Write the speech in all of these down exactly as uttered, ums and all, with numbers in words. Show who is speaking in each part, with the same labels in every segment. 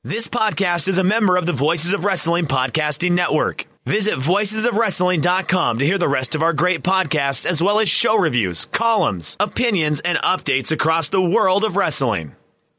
Speaker 1: This podcast is a member of the Voices of Wrestling Podcasting Network. Visit voices of wrestling dot com to hear the rest of our great podcasts, as well as show reviews, columns, opinions, and updates across the world of wrestling.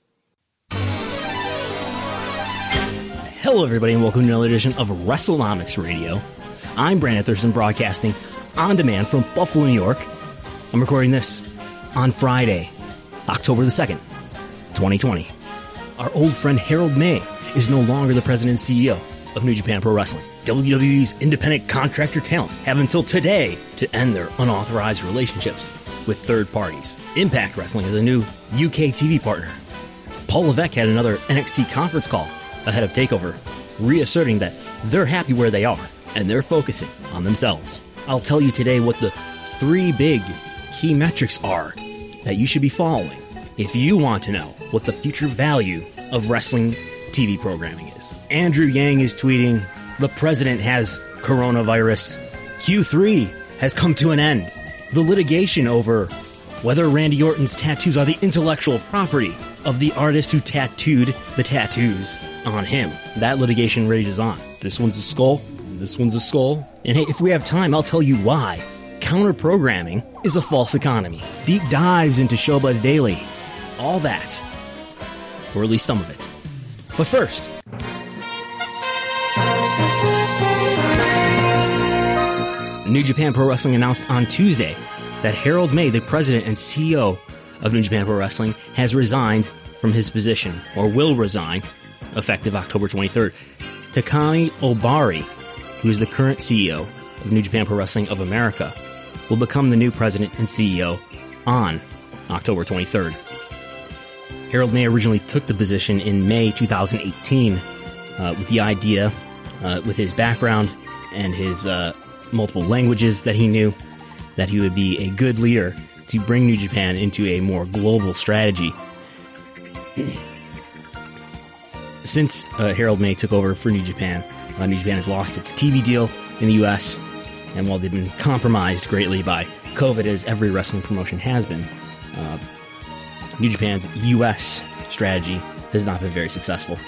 Speaker 2: Hello, everybody, and welcome to another edition of WrestleNomics Radio. I'm Brandon Thurston, broadcasting on demand from Buffalo, New York. I'm recording this on Friday, October the second, twenty twenty. Our old friend Harold May is no longer the president and C E O of New Japan Pro Wrestling. W W E's independent contractor talent have until today to end their unauthorized relationships with third parties. Impact Wrestling is a new U K T V partner. Paul Levesque had another N X T conference call ahead of TakeOver, reasserting that they're happy where they are and they're focusing on themselves. I'll tell you today what the three big key metrics are that you should be following if you want to know what the future value of wrestling T V programming is. Andrew Yang is tweeting, "The president has coronavirus. Q three has come to an end. The litigation over whether Randy Orton's tattoos are the intellectual property of the artist who tattooed the tattoos on him. That litigation rages on. This one's a skull, and this one's a skull. And hey, if we have time, I'll tell you why. Counter-programming is a false economy. Deep dives into Showbuzz Daily. All that. Or at least some of it. But first, New Japan Pro Wrestling announced on Tuesday that Harold May, the president and C E O of New Japan Pro Wrestling, has resigned from his position, or will resign, effective October twenty-third. Takami Obari, who is the current C E O of New Japan Pro Wrestling of America, will become the new president and C E O on October twenty-third. Harold May originally took the position in May twenty eighteen uh, with the idea, uh, with his background and his uh, multiple languages that he knew, that he would be a good leader to bring New Japan into a more global strategy. Since uh, Harold May took over for New Japan, uh, New Japan has lost its T V deal in the U S, and while they've been compromised greatly by COVID, as every wrestling promotion has been, uh, New Japan's U S strategy has not been very successful.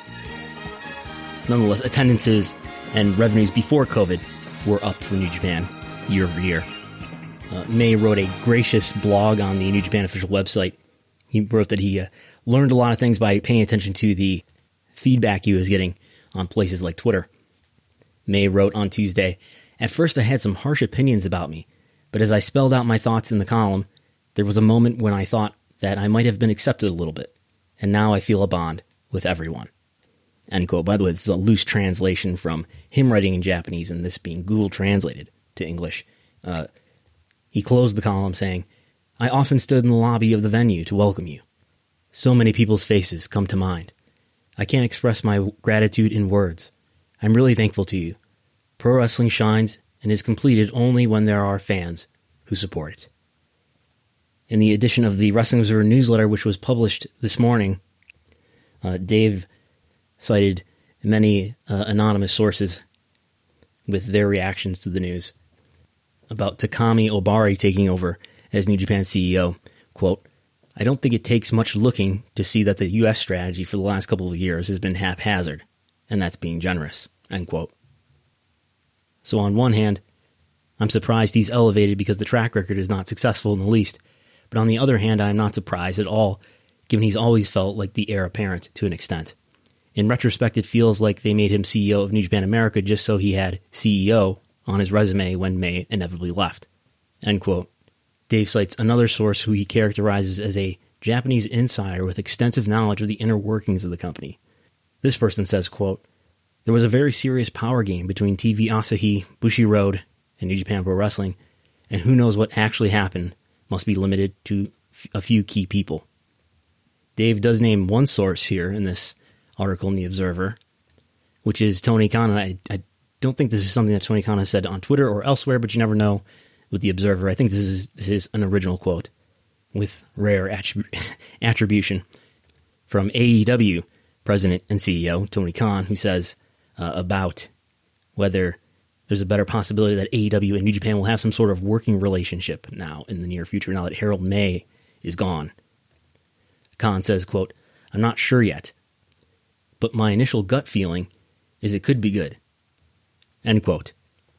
Speaker 2: Nonetheless, attendances and revenues before COVID were up for New Japan year over year. Uh, May wrote a gracious blog on the New Japan official website. He wrote that he uh, learned a lot of things by paying attention to the feedback he was getting on places like Twitter. May wrote on Tuesday, "At first I had some harsh opinions about me, but as I spelled out my thoughts in the column, there was a moment when I thought that I might have been accepted a little bit, and now I feel a bond with everyone." End quote. By the way, this is a loose translation from him writing in Japanese and this being Google translated to English. Uh, he closed the column saying, "I often stood in the lobby of the venue to welcome you. So many people's faces come to mind. I can't express my gratitude in words. I'm really thankful to you. Pro wrestling shines and is completed only when there are fans who support it." In the edition of the Wrestling Observer newsletter, which was published this morning, uh, Dave cited many uh, anonymous sources with their reactions to the news about Takami Obari taking over as New Japan C E O. Quote, "I don't think it takes much looking to see that the U S strategy for the last couple of years has been haphazard, and that's being generous." End quote. So on one hand, I'm surprised he's elevated because the track record is not successful in the least. But on the other hand, I'm not surprised at all, given he's always felt like the heir apparent to an extent. In retrospect, it feels like they made him C E O of New Japan America just so he had C E O on his resume when May inevitably left. End quote. Dave cites another source who he characterizes as a Japanese insider with extensive knowledge of the inner workings of the company. This person says, quote, "There was a very serious power game between T V Asahi, Bushiroad, and New Japan Pro Wrestling, and who knows what actually happened must be limited to a few key people." Dave does name one source here in this article in The Observer, which is Tony Khan. And I, I don't think this is something that Tony Khan has said on Twitter or elsewhere, but you never know with The Observer. I think this is this is an original quote with rare attrib- attribution from A E W President and C E O Tony Khan, who says uh, about whether there's a better possibility that A E W and New Japan will have some sort of working relationship now in the near future, now that Harold May is gone. Khan says, quote, "I'm not sure yet, but my initial gut feeling is it could be good. End quote.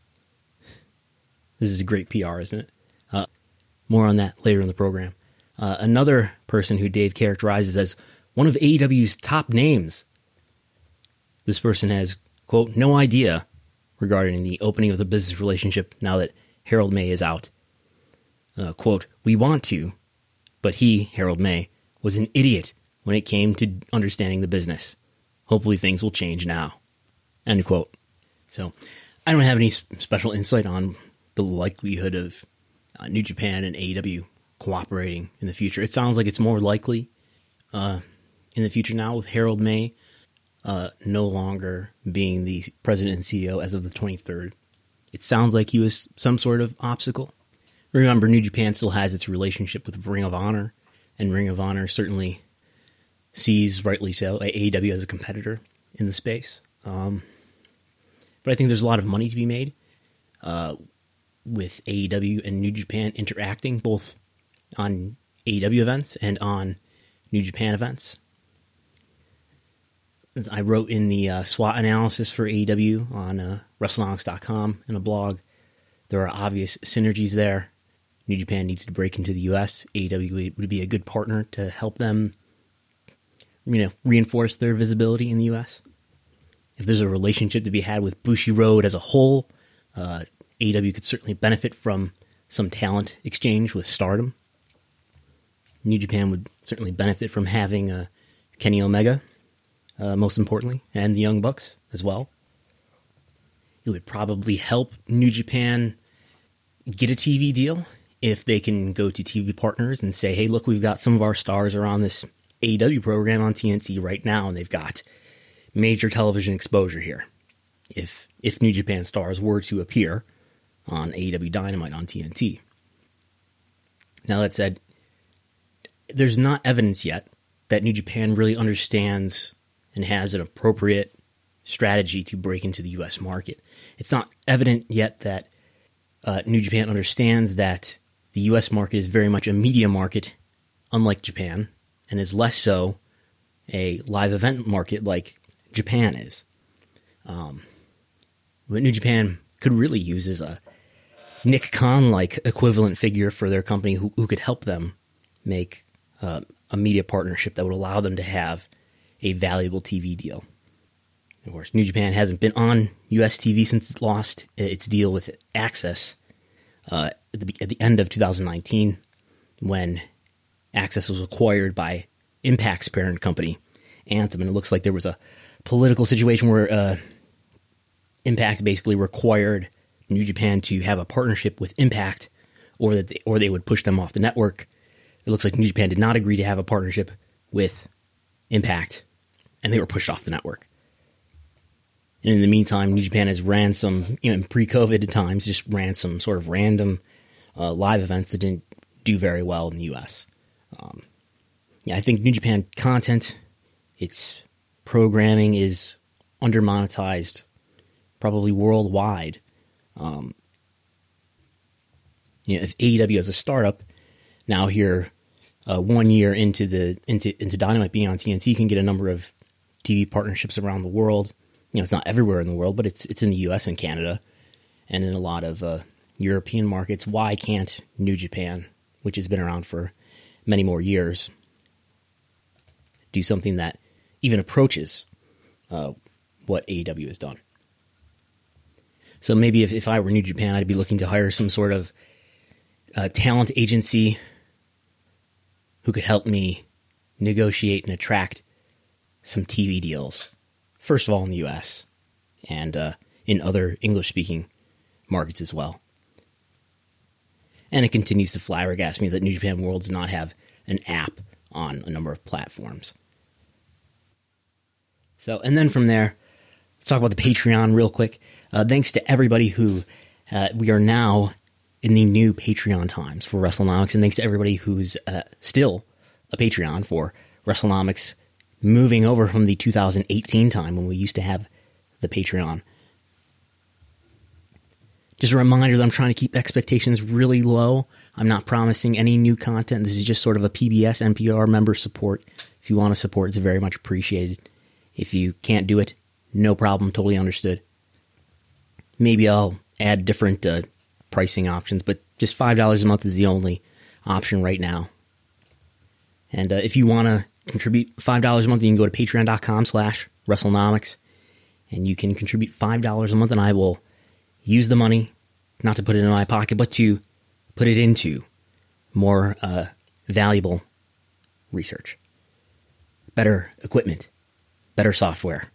Speaker 2: This is great P R, isn't it? Uh, more on that later in the program. Uh, another person who Dave characterizes as one of A E W's top names. This person has, quote, no idea regarding the opening of the business relationship now that Harold Meij is out. Uh, quote, we want to, but he, Harold Meij, was an idiot when it came to understanding the business. Hopefully things will change now. End quote. So I don't have any special insight on the likelihood of uh, New Japan and A E W cooperating in the future. It sounds like it's more likely uh, in the future now with Harold Meij uh, no longer being the president and C E O as of the twenty-third. It sounds like he was some sort of obstacle. Remember, New Japan still has its relationship with Ring of Honor, and Ring of Honor certainly sees, rightly so, A E W as a competitor in the space. Um, but I think there's a lot of money to be made uh, with A E W and New Japan interacting, both on A E W events and on New Japan events. As I wrote in the uh, SWOT analysis for A E W on uh, WrestleNomics dot com in a blog, there are obvious synergies there. New Japan needs to break into the U S. A E W would be a good partner to help them, you know, reinforce their visibility in the U S. If there's a relationship to be had with Bushiroad as a whole, uh, A E W could certainly benefit from some talent exchange with Stardom. New Japan would certainly benefit from having uh, Kenny Omega, uh, most importantly, and the Young Bucks as well. It would probably help New Japan get a T V deal if they can go to T V partners and say, hey, look, we've got some of our stars are on this A E W program on T N T right now, and they've got major television exposure here. If if New Japan stars were to appear on A E W Dynamite on T N T. Now, that said, there's not evidence yet that New Japan really understands and has an appropriate strategy to break into the U S market. It's not evident yet that uh, New Japan understands that the U S market is very much a media market, unlike Japan, and is less so a live event market like Japan is. Um, what New Japan could really use is a Nick Khan-like equivalent figure for their company who, who could help them make uh, a media partnership that would allow them to have a valuable T V deal. Of course, New Japan hasn't been on U S T V since it lost its deal with Access uh, at, the, at the end of two thousand nineteen, when Access was acquired by Impact's parent company, Anthem, and it looks like there was a political situation where uh, Impact basically required New Japan to have a partnership with Impact, or that they, or they would push them off the network. It looks like New Japan did not agree to have a partnership with Impact, and they were pushed off the network. And in the meantime, New Japan has ran some, you know, in pre-COVID times, just ran some sort of random uh, live events that didn't do very well in the U S. Um, yeah, I think New Japan content, its programming is under-monetized, probably worldwide. Um, you know, if A E W as a startup, now here, uh, one year into the into into Dynamite being on T N T, can get a number of T V partnerships around the world. You know, it's not everywhere in the world, but it's it's in the U S and Canada, and in a lot of uh, European markets. Why can't New Japan, which has been around for many more years, do something that even approaches uh, what A E W has done? So maybe if, if I were New Japan, I'd be looking to hire some sort of uh, talent agency who could help me negotiate and attract some T V deals. First of all, in the U S and uh, in other English-speaking markets as well. And it continues to flabbergast me that New Japan World does not have an app on a number of platforms. So, and then from there, let's talk about the Patreon real quick. Uh, thanks to everybody who, uh, we are now in the new Patreon times for WrestleNomics, and thanks to everybody who's uh, still a Patreon for WrestleNomics, moving over from the two thousand eighteen time when we used to have the Patreon. Just a reminder that I'm trying to keep expectations really low. I'm not promising any new content. This is just sort of a P B S N P R member support. If you want to support, it's very much appreciated. If you can't do it, no problem, totally understood. Maybe I'll add different uh, pricing options, but just five dollars a month is the only option right now. And uh, if you want to contribute five dollars a month, you can go to patreon.com slash WrestleNomics, and you can contribute five dollars a month, and I will use the money, not to put it in my pocket, but to put it into more uh, valuable research, better equipment, better software.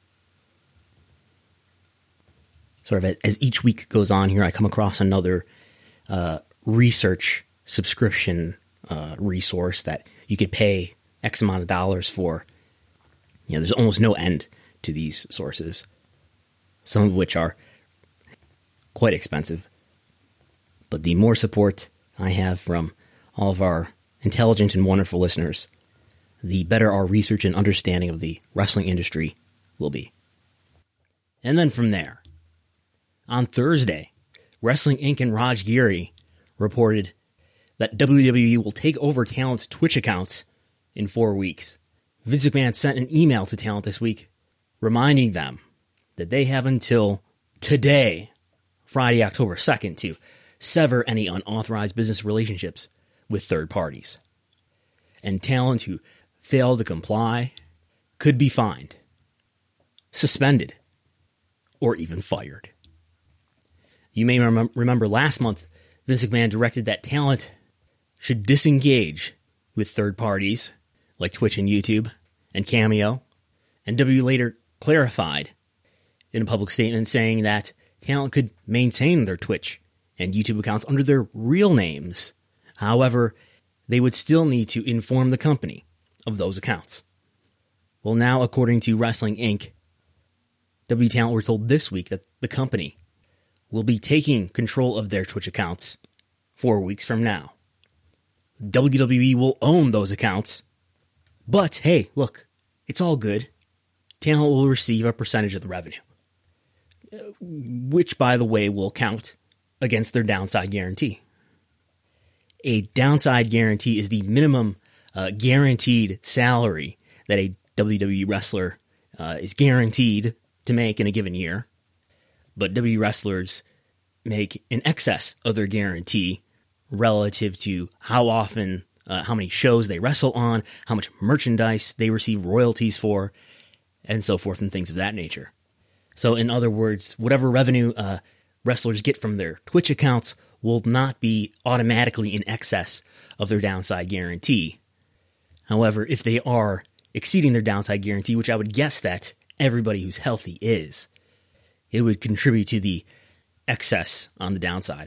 Speaker 2: Sort of as each week goes on here, I come across another uh, research subscription uh, resource that you could pay X amount of dollars for. You know, there's almost no end to these sources, some of which are quite expensive. But the more support I have from all of our intelligent and wonderful listeners, the better our research and understanding of the wrestling industry will be. And then from there, on Thursday, Wrestling Incorporated and Raj Giri reported that W W E will take over Talent's Twitch accounts in four weeks. Vince McMahon sent an email to Talent this week reminding them that they have until today, Friday, October second, to sever any unauthorized business relationships with third parties. And Talent who fail to comply could be fined, suspended, or even fired. You may rem- remember last month, Vince McMahon directed that Talent should disengage with third parties like Twitch and YouTube and Cameo, and W W E later clarified in a public statement saying that Talent could maintain their Twitch and YouTube accounts under their real names. However, they would still need to inform the company of those accounts. Well, now, according to Wrestling Incorporated, W W E Talent were told this week that the company will be taking control of their Twitch accounts four weeks from now. W W E will own those accounts, but hey, look, it's all good. Talent will receive a percentage of the revenue, which, by the way, will count against their downside guarantee. A downside guarantee is the minimum uh, guaranteed salary that a W W E wrestler uh, is guaranteed to make in a given year. But W W E wrestlers make in excess of their guarantee relative to how often, uh, how many shows they wrestle on, how much merchandise they receive royalties for, and so forth and things of that nature. So in other words, whatever revenue uh, wrestlers get from their Twitch accounts will not be automatically in excess of their downside guarantee. However, if they are exceeding their downside guarantee, which I would guess that everybody who's healthy is, it would contribute to the excess on the downside.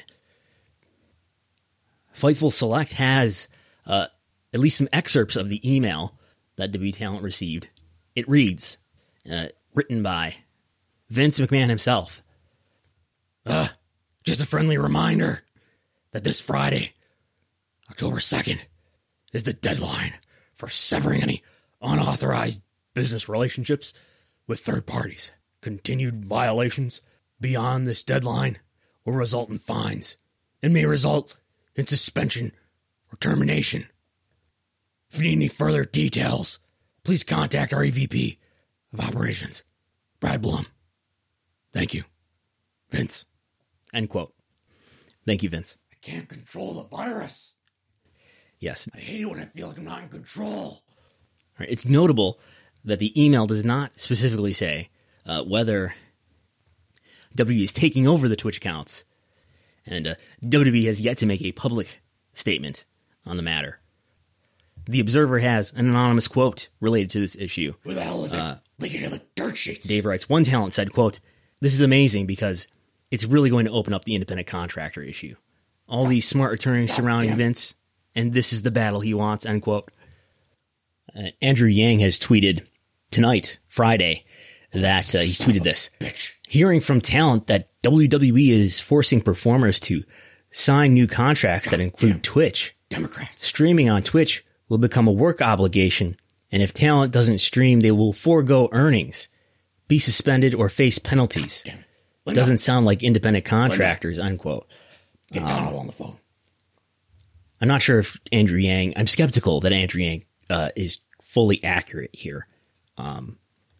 Speaker 2: Fightful Select has uh, at least some excerpts of the email that W W E Talent received. It reads, uh, written by Vince McMahon himself. Uh, just a friendly reminder that this Friday, October second, is the deadline for severing any unauthorized business relationships with third parties. Continued violations beyond this deadline will result in fines and may result in suspension or termination. If you need any further details, please contact our E V P of Operations, Brad Blum. Thank you, Vince. End quote. Thank you, Vince. I can't control the virus. Yes. I hate it when I feel like I'm not in control. All right, it's notable that the email does not specifically say uh, whether W W E is taking over the Twitch accounts, and uh, W W E has yet to make a public statement on the matter. The Observer has an anonymous quote related to this issue. Who the hell is it? Uh, Leaking to the dirt sheets. Dave writes, one talent said, quote, "This is amazing because it's really going to open up the independent contractor issue. All these smart attorneys surrounding Vince, and this is the battle he wants," end quote. Uh, Andrew Yang has tweeted tonight, Friday, that uh, he's tweeted this. Bitch. Hearing from Talent that W W E is forcing performers to sign new contracts that include Twitch. Democrats. Streaming on Twitch will become a work obligation, and if Talent doesn't stream, they will forego earnings, be suspended, or face penalties. Doesn't sound like independent contractors, unquote. Get um, Donald on the phone. I'm not sure if Andrew Yang, I'm skeptical that Andrew Yang uh, is fully accurate here. Um,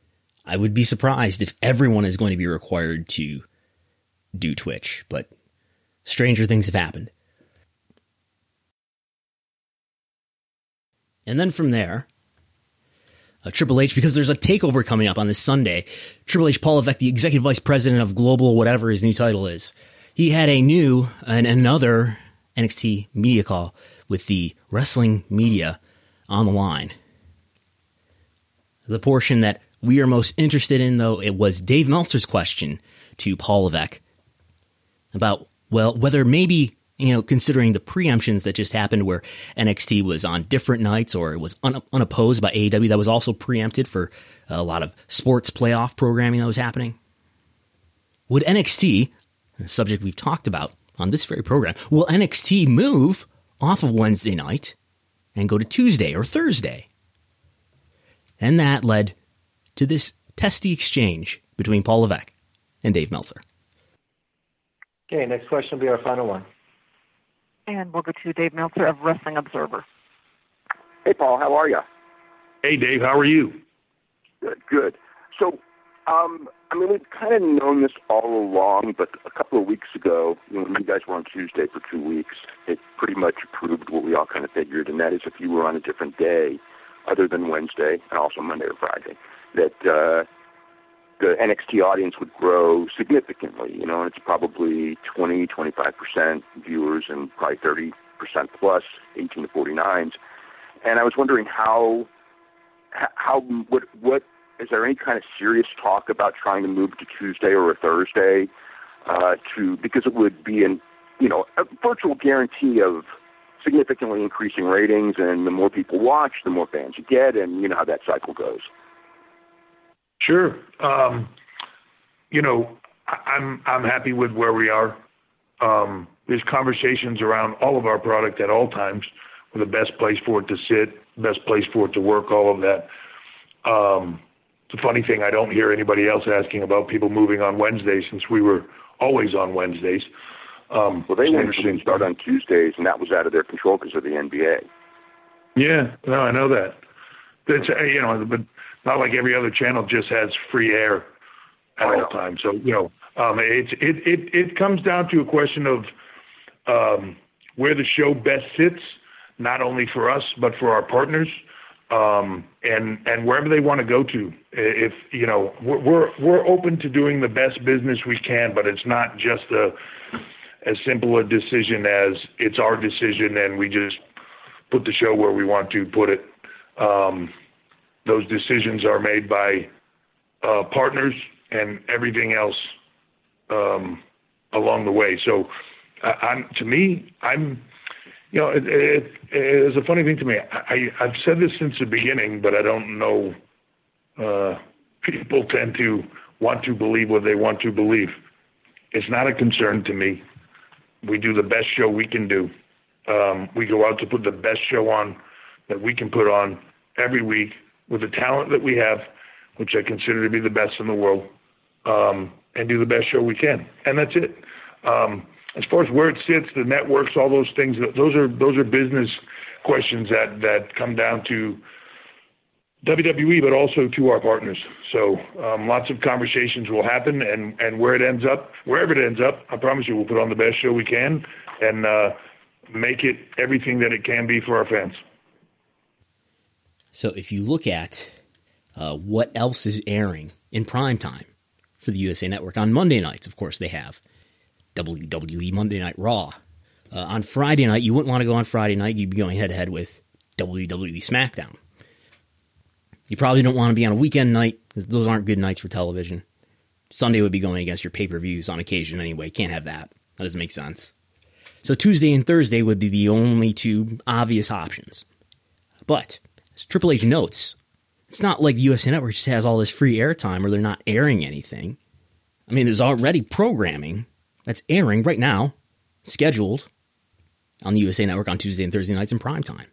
Speaker 2: I would be surprised if everyone is going to be required to do Twitch, but stranger things have happened. And then from there, uh, Triple H, because there's a takeover coming up on this Sunday, Triple H, Paul Levesque, the executive vice president of Global, whatever his new title is, he had a new and another N X T media call with the wrestling media on the line. The portion that we are most interested in, though, it was Dave Meltzer's question to Paul Levesque about, well, whether maybe, you know, considering the preemptions that just happened where N X T was on different nights or it was un- unopposed by A E W, that was also preempted for a lot of sports playoff programming that was happening. Would N X T, a subject we've talked about on this very program, will N X T move off of Wednesday night and go to Tuesday or Thursday? And that led to this testy exchange between Paul Levesque and Dave Meltzer.
Speaker 3: Okay, next question will be our final one.
Speaker 4: And we'll go to Dave Meltzer of Wrestling Observer.
Speaker 5: Hey, Paul, how are you?
Speaker 6: Hey, Dave, how are you?
Speaker 5: Good, good. So, um, I mean, we've kind of known this all along, but a couple of weeks ago, you know, when you guys were on Tuesday for two weeks, it pretty much proved what we all kind of figured, and that is if you were on a different day other than Wednesday and also Monday or Friday, that uh, the N X T audience would grow significantly, you know, and it's probably twenty, twenty-five percent viewers and probably thirty percent plus eighteen to forty-nines. And I was wondering how, how, what, what, is there any kind of serious talk about trying to move to Tuesday or a Thursday uh, to, because it would be an, you know, a virtual guarantee of significantly increasing ratings, and the more people watch, the more fans you get, and you know how that cycle goes.
Speaker 6: Sure. Um, you know, I'm I'm happy with where we are. Um, there's conversations around all of our product at all times, with the best place for it to sit, best place for it to work, all of that. Um, it's a funny thing, I don't hear anybody else asking about people moving on Wednesdays, since we were always on Wednesdays. Um,
Speaker 5: well, they wanted to start on Tuesdays, and that was out of their control because of the N B A.
Speaker 6: Yeah, no, I know that. It's, you know, but not like every other channel just has free air at all times. So, you know, um, it's, it, it, it comes down to a question of um, where the show best sits, not only for us, but for our partners, um, and, and wherever they want to go to. If, you know, we're, we're, we're open to doing the best business we can, but it's not just a, as simple a decision as it's our decision and we just put the show where we want to put it. Um, those decisions are made by uh, partners and everything else um, along the way. So, uh, I'm, to me, I'm, you know, it, it, it's a funny thing to me. I, I've said this since the beginning, but I don't know. Uh, people tend to want to believe what they want to believe. It's not a concern to me. We do the best show we can do. Um, we go out to put the best show on that we can put on every week with the talent that we have, which I consider to be the best in the world, um, and do the best show we can. And that's it. Um, as far as where it sits, the networks, all those things, those are those are business questions that, that come down to W W E, but also to our partners. So um, lots of conversations will happen, and, and where it ends up, wherever it ends up, I promise you we'll put on the best show we can and uh, make it everything that it can be for our fans.
Speaker 2: So if you look at uh, what else is airing in prime time for the U S A Network, on Monday nights, of course, they have W W E Monday Night Raw. Uh, on Friday night, you wouldn't want to go on Friday night. You'd be going head-to-head with W W E SmackDown. You probably don't want to be on a weekend night, because those aren't good nights for television. Sunday would be going against your pay-per-views on occasion anyway. Can't have that. That doesn't make sense. So Tuesday and Thursday would be the only two obvious options. But, as Triple H notes, it's not like the U S A Network just has all this free airtime or they're not airing anything. I mean, there's already programming that's airing right now, scheduled on the U S A Network on Tuesday and Thursday nights in prime time.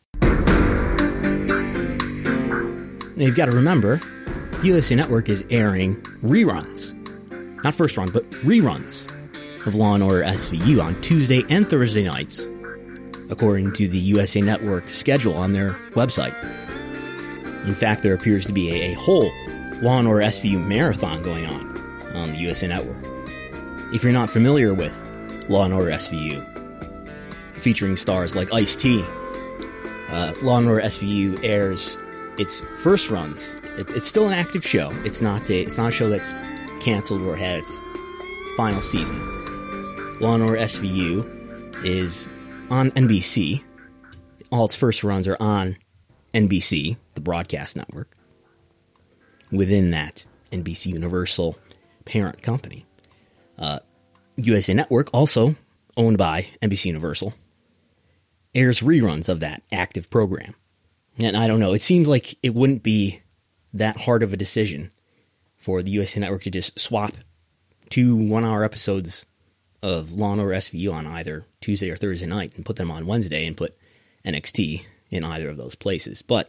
Speaker 2: Now, you've got to remember, U S A Network is airing reruns. Not first run, but reruns of Law and Order S V U on Tuesday and Thursday nights, according to the U S A Network schedule on their website. In fact, there appears to be a, a whole Law and Order S V U marathon going on on the U S A Network. If you're not familiar with Law and Order S V U, featuring stars like Ice-T, uh, Law and Order S V U airs its first runs. It, it's still an active show. It's not a, it's not a show that's canceled or had its final season. Law and Order S V U is on N B C. All its first runs are on N B C, the broadcast network. Within that, N B C Universal parent company. Uh, U S A Network, also owned by N B C Universal, airs reruns of that active program. And I don't know, it seems like it wouldn't be that hard of a decision for the U S A Network to just swap two one-hour episodes of Law and Order S V U on either Tuesday or Thursday night and put them on Wednesday and put N X T in either of those places. But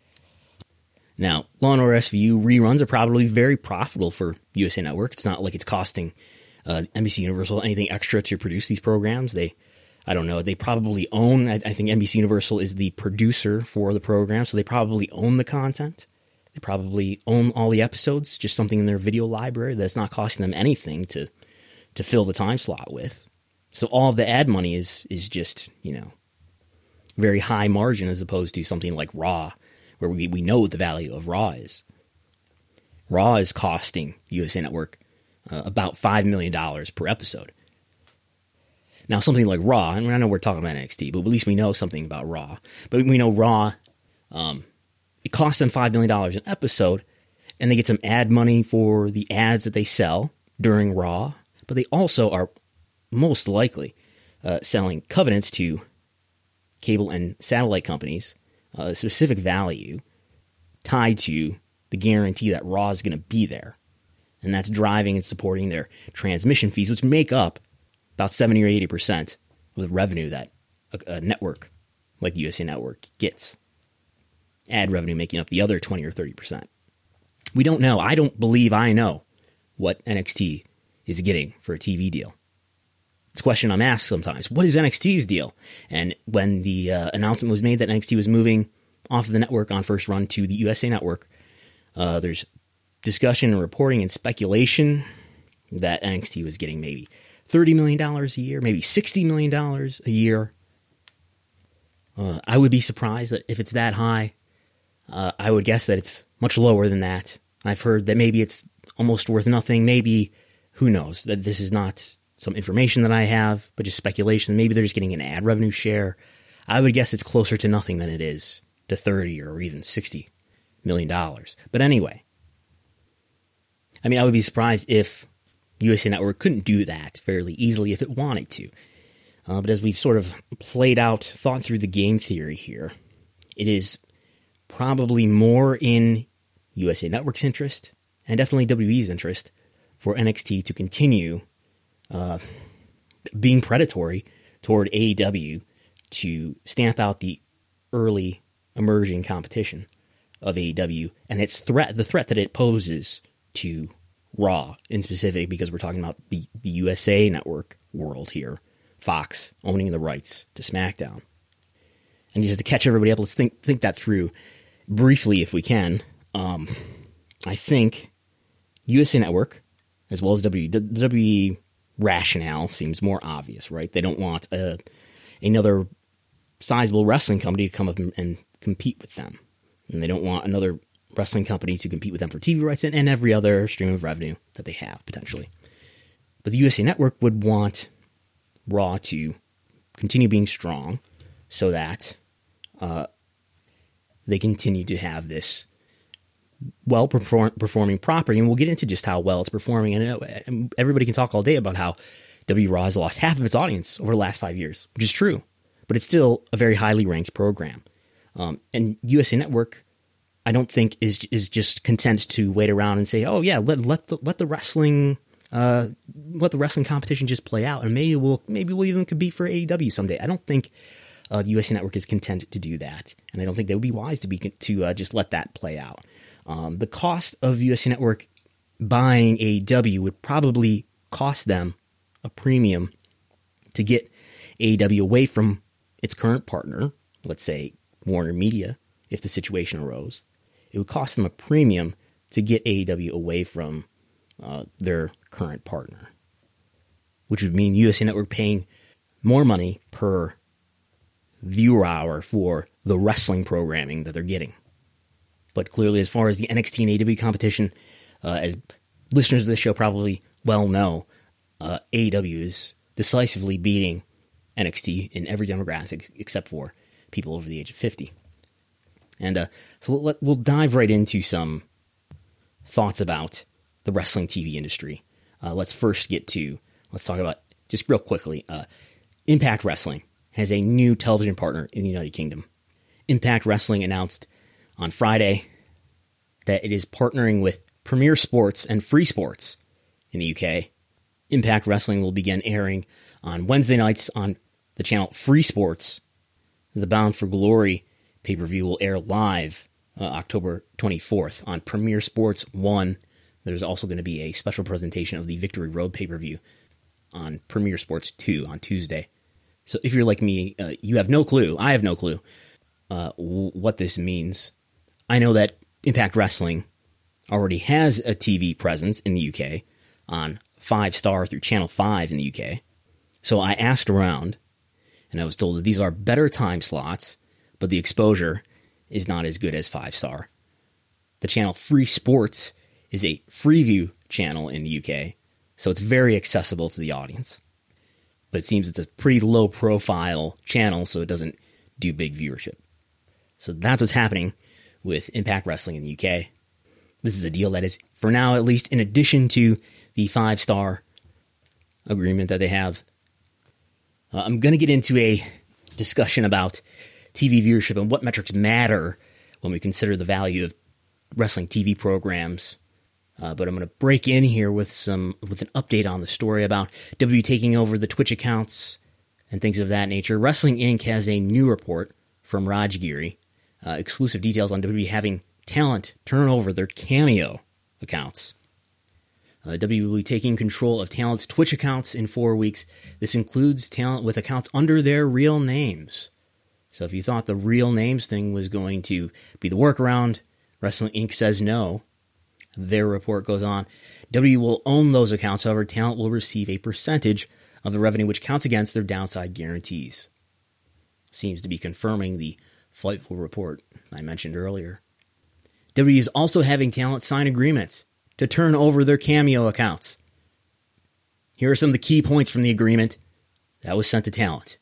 Speaker 2: now, Law and Order S V U reruns are probably very profitable for U S A Network. It's not like it's costing uh, N B C Universal anything extra to produce these programs. They, I don't know, they probably own, I, I think N B C Universal is the producer for the program, so they probably own the content. They probably own all the episodes, just something in their video library that's not costing them anything to to fill the time slot with. So all of the ad money is is just, you know, very high margin as opposed to something like Raw, where we, we know what the value of Raw is. Raw is costing U S A Network uh, about five million dollars per episode. Now, something like Raw, and I know we're talking about N X T, but at least we know something about Raw. But we know Raw, um, it costs them five million dollars an episode, and they get some ad money for the ads that they sell during Raw, but they also are most likely uh, selling covenants to cable and satellite companies, uh, a specific value tied to the guarantee that Raw is going to be there. And that's driving and supporting their transmission fees, which make up about seventy or eighty percent of the revenue that a, a network like U S A Network gets. Ad revenue making up the other twenty or thirty percent. We don't know. I don't believe I know what N X T is getting for a T V deal. It's a question I'm asked sometimes. What is N X T's deal? And when the uh, announcement was made that N X T was moving off of the network on first run to the U S A Network, uh, there's discussion and reporting and speculation that N X T was getting maybe thirty million dollars a year, maybe sixty million dollars a year. Uh, I would be surprised that if it's that high. Uh, I would guess that it's much lower than that. I've heard that maybe it's almost worth nothing. Maybe, who knows, that this is not some information that I have, but just speculation. Maybe they're just getting an ad revenue share. I would guess it's closer to nothing than it is to thirty or even sixty million dollars. But anyway, I mean, I would be surprised if U S A Network couldn't do that fairly easily if it wanted to. Uh, but as we've sort of played out, thought through the game theory here, it is probably more in U S A Network's interest, and definitely W W E's interest, for N X T to continue uh, being predatory toward A E W to stamp out the early emerging competition of A E W and its threat, the threat that it poses to Raw in specific, because we're talking about the, the U S A Network world here, Fox owning the rights to SmackDown. And just to catch everybody up, let's think think that through briefly if we can. Um, I think U S A Network, as well as W W E, the W W E rationale seems more obvious, right? They don't want a, another sizable wrestling company to come up and, and compete with them. And they don't want another wrestling company to compete with them for T V rights and, and every other stream of revenue that they have, potentially. But the U S A Network would want Raw to continue being strong so that uh, they continue to have this well-performing property. And we'll get into just how well it's performing. And everybody can talk all day about how W Raw has lost half of its audience over the last five years, which is true. But it's still a very highly ranked program. Um, and U S A Network, I don't think, is is just content to wait around and say, "Oh yeah, let let the let the wrestling uh, let the wrestling competition just play out, and maybe we'll maybe we'll even compete for A E W someday." I don't think uh, the U S A Network is content to do that, and I don't think they would be wise to be to uh, just let that play out. Um, the cost of U S A Network buying A E W would probably cost them a premium to get A E W away from its current partner, let's say Warner Media, if the situation arose. It would cost them a premium to get A E W away from uh, their current partner, which would mean U S A Network paying more money per viewer hour for the wrestling programming that they're getting. But clearly, as far as the N X T and A E W competition, uh, as listeners of this show probably well know, uh, A E W is decisively beating N X T in every demographic except for people over the age of fifty. And uh, so let, we'll dive right into some thoughts about the wrestling T V industry. Uh, let's first get to, let's talk about, just real quickly, uh, Impact Wrestling has a new television partner in the United Kingdom. Impact Wrestling announced on Friday that it is partnering with Premier Sports and Free Sports in the U K. Impact Wrestling will begin airing on Wednesday nights on the channel Free Sports. The Bound for Glory pay-per-view will air live uh, October twenty-fourth on Premier Sports one. There's also going to be a special presentation of the Victory Road pay-per-view on Premier Sports two on Tuesday. So if you're like me, uh, you have no clue, I have no clue uh, w- what this means. I know that Impact Wrestling already has a T V presence in the U K on Five Star through Channel five in the U K. So I asked around, and I was told that these are better time slots, but the exposure is not as good as Five Star. The channel Free Sports is a Freeview channel in the U K, so it's very accessible to the audience. But it seems it's a pretty low-profile channel, so it doesn't do big viewership. So that's what's happening with Impact Wrestling in the U K. This is a deal that is, for now at least, in addition to the five-star agreement that they have. Uh, I'm going to get into a discussion about T V viewership and what metrics matter when we consider the value of wrestling T V programs. Uh, but I'm going to break in here with some with an update on the story about W W E taking over the Twitch accounts and things of that nature. Wrestling Incorporated has a new report from Raj Giri, uh, exclusive details on W W E having talent turn over their Cameo accounts. Uh, W W E will be taking control of talent's Twitch accounts in four weeks. This includes talent with accounts under their real names. So if you thought the real names thing was going to be the workaround, Wrestling Incorporated says no. Their report goes on. W W E will own those accounts, however, talent will receive a percentage of the revenue which counts against their downside guarantees. Seems to be confirming the Fightful report I mentioned earlier. W W E is also having talent sign agreements to turn over their Cameo accounts. Here are some of the key points from the agreement that was sent to talent.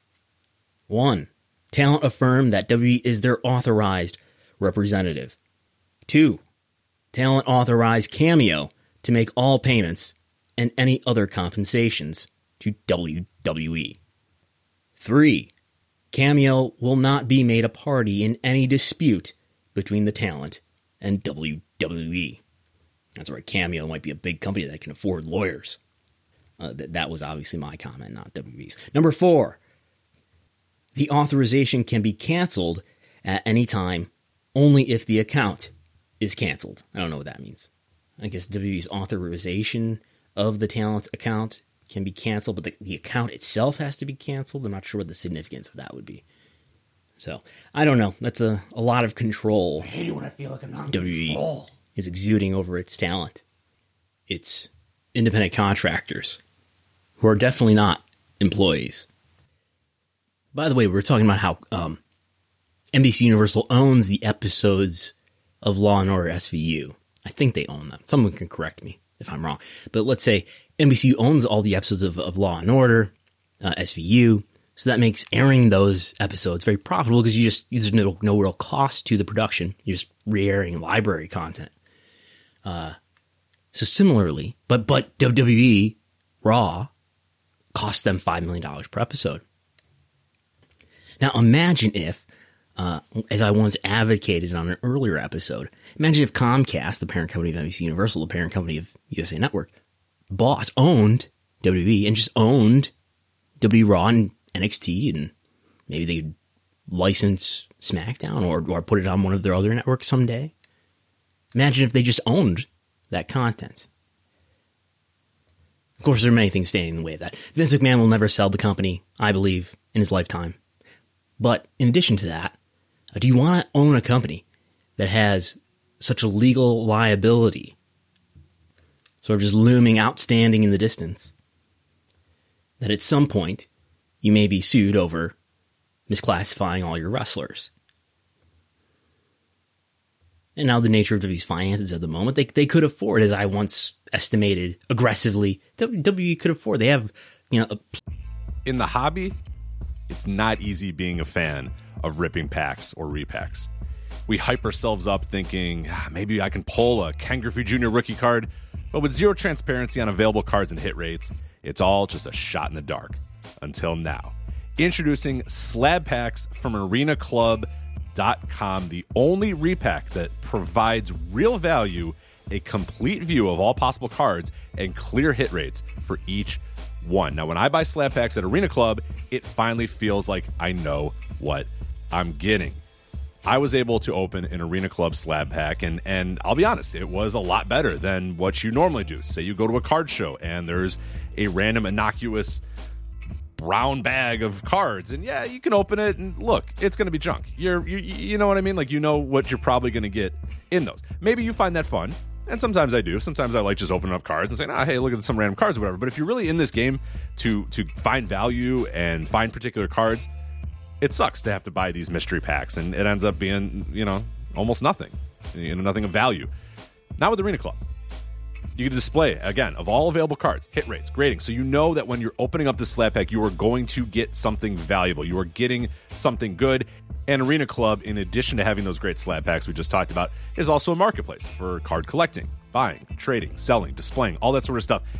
Speaker 2: One, talent affirmed that W W E is their authorized representative. Two, talent authorized Cameo to make all payments and any other compensations to W W E. Three, Cameo will not be made a party in any dispute between the talent and W W E. That's right, Cameo might be a big company that can afford lawyers. Uh, th- that was obviously my comment, not W W E's. Number four, the authorization can be canceled at any time only if the account is canceled. I don't know what that means. I guess W W E's authorization of the talent's account can be canceled, but the, the account itself has to be canceled. I'm not sure what the significance of that would be. So, I don't know. That's a, a lot of control.
Speaker 7: I hate it when I feel like I'm not in
Speaker 2: W W E
Speaker 7: control.
Speaker 2: Is exuding over its talent. It's independent contractors who are definitely not employees. By the way, we were talking about how um, N B C Universal owns the episodes of Law and Order S V U. I think they own them. Someone can correct me if I'm wrong. But let's say N B C owns all the episodes of, of Law and Order, uh, S V U. So that makes airing those episodes very profitable because you just there's no, no real cost to the production. You're just re-airing library content. Uh, so similarly, but but W W E Raw costs them five million dollars per episode. Now imagine if, uh, as I once advocated on an earlier episode, imagine if Comcast, the parent company of N B C Universal, the parent company of U S A Network, bought, owned W W E and just owned W W E Raw and N X T, and maybe they could license SmackDown or, or put it on one of their other networks someday. Imagine if they just owned that content. Of course, there are many things standing in the way of that. Vince McMahon will never sell the company, I believe, in his lifetime. But in addition to that, do you want to own a company that has such a legal liability, sort of just looming outstanding in the distance, that at some point you may be sued over misclassifying all your wrestlers. And now the nature of W W's finances at the moment, they they could afford, as I once estimated aggressively, W W E could afford. They have, you know... A...
Speaker 7: In the hobby, it's not easy being a fan of ripping packs or repacks. We hype ourselves up thinking, ah, maybe I can pull a Ken Griffey Junior rookie card, but with zero transparency on available cards and hit rates, it's all just a shot in the dark. Until now. Introducing slab packs from arena club dot com, the only repack that provides real value, a complete view of all possible cards, and clear hit rates for each one. Now, when I buy slab packs at Arena Club, it finally feels like I know what I'm getting. I was able to open an Arena Club slab pack, and, and I'll be honest, it was a lot better than what you normally do. Say you go to a card show, and there's a random innocuous brown bag of cards, and yeah, you can open it and look, it's going to be junk. You're, you, you know what I mean? Like, you know what you're probably going to get in those. Maybe you find that fun, and sometimes I do. Sometimes I like just opening up cards and saying, ah, hey, look at some random cards or whatever. But if you're really in this game to to find value and find particular cards, it sucks to have to buy these mystery packs, and it ends up being, you know, almost nothing, you know, nothing of value. Not with Arena Club. You can display, again, of all available cards, hit rates, grading, so you know that when you're opening up the slab pack, you are going to get something valuable. You are getting something good. And Arena Club, in addition to having those great slab packs we just talked about, is also a marketplace for card collecting, buying, trading, selling, displaying, all that sort of stuff.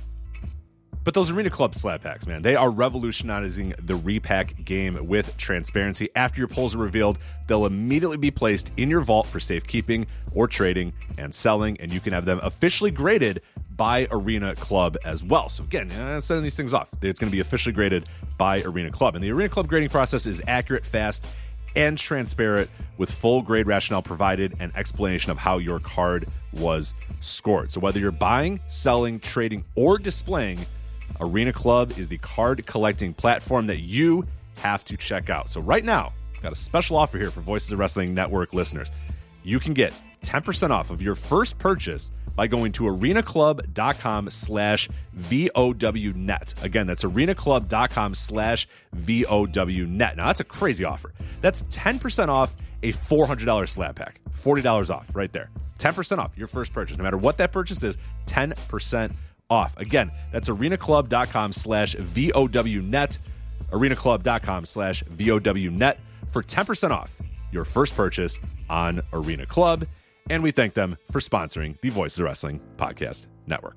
Speaker 7: But those Arena Club slab packs, man, they are revolutionizing the repack game with transparency. After your pulls are revealed, they'll immediately be placed in your vault for safekeeping or trading and selling, and you can have them officially graded by Arena Club as well. So again, uh, sending these things off, it's going to be officially graded by Arena Club. And the Arena Club grading process is accurate, fast, and transparent, with full grade rationale provided and explanation of how your card was scored. So whether you're buying, selling, trading, or displaying, Arena Club is the card collecting platform that you have to check out. So right now, I've got a special offer here for Voices of Wrestling Network listeners. You can get ten percent off of your first purchase by going to arenaclub.com slash VOWnet. Again, that's arenaclub.com slash VOWnet. Now, that's a crazy offer. That's ten percent off a four hundred dollars slab pack. forty dollars off right there. ten percent off your first purchase. No matter what that purchase is, ten percent off. Again, that's arenaclub.com slash VOWnet. arenaclub.com slash VOWnet for ten percent off your first purchase on Arena Club. And we thank them for sponsoring the Voices of Wrestling Podcast Network.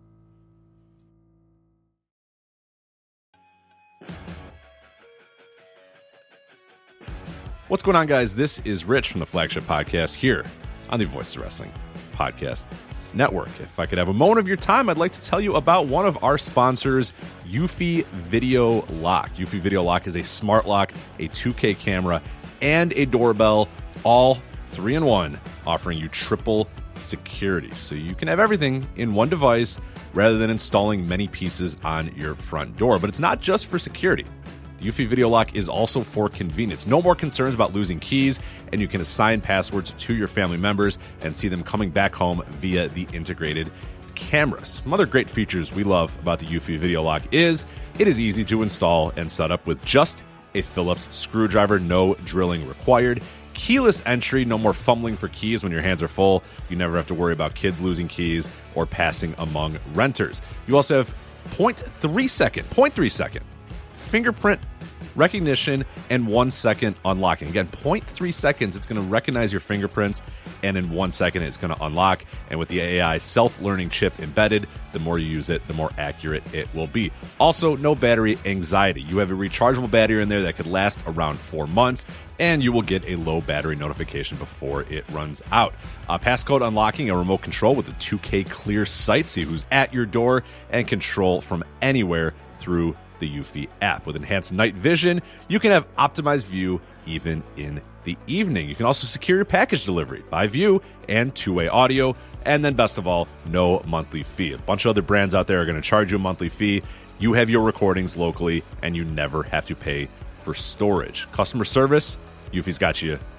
Speaker 7: What's going on, guys? This is Rich from the Flagship Podcast here on the Voices of Wrestling Podcast Network. If I could have a moment of your time, I'd like to tell you about one of our sponsors, Eufy Video Lock. Eufy Video Lock is a smart lock, a two K camera, and a doorbell, all three in one, offering you triple security. So you can have everything in one device rather than installing many pieces on your front door. But it's not just for security. The Eufy Video Lock is also for convenience. No more concerns about losing keys, and you can assign passwords to your family members and see them coming back home via the integrated cameras. Some other great features we love about the Eufy Video Lock is it is easy to install and set up with just a Phillips screwdriver, no drilling required. Keyless entry, no more fumbling for keys when your hands are full. You never have to worry about kids losing keys or passing among renters. You also have zero point three second, zero point three second fingerprint recognition and one second unlocking. Again, zero point three seconds, it's going to recognize your fingerprints, and in one second, it's going to unlock. And with the A I self-learning chip embedded, the more you use it, the more accurate it will be. Also, no battery anxiety. You have a rechargeable battery in there that could last around four months, and you will get a low battery notification before it runs out. Uh, passcode unlocking, a remote control with a two K clear sight, see who's at your door, and control from anywhere through the Eufy app. With enhanced night vision, you can have optimized view even in the evening. You can also secure your package delivery by view and two-way audio. And then best of all, no monthly fee. A bunch of other brands out there are going to charge you a monthly fee. You have your recordings locally, and you never have to pay for storage. Customer service, Eufy's got you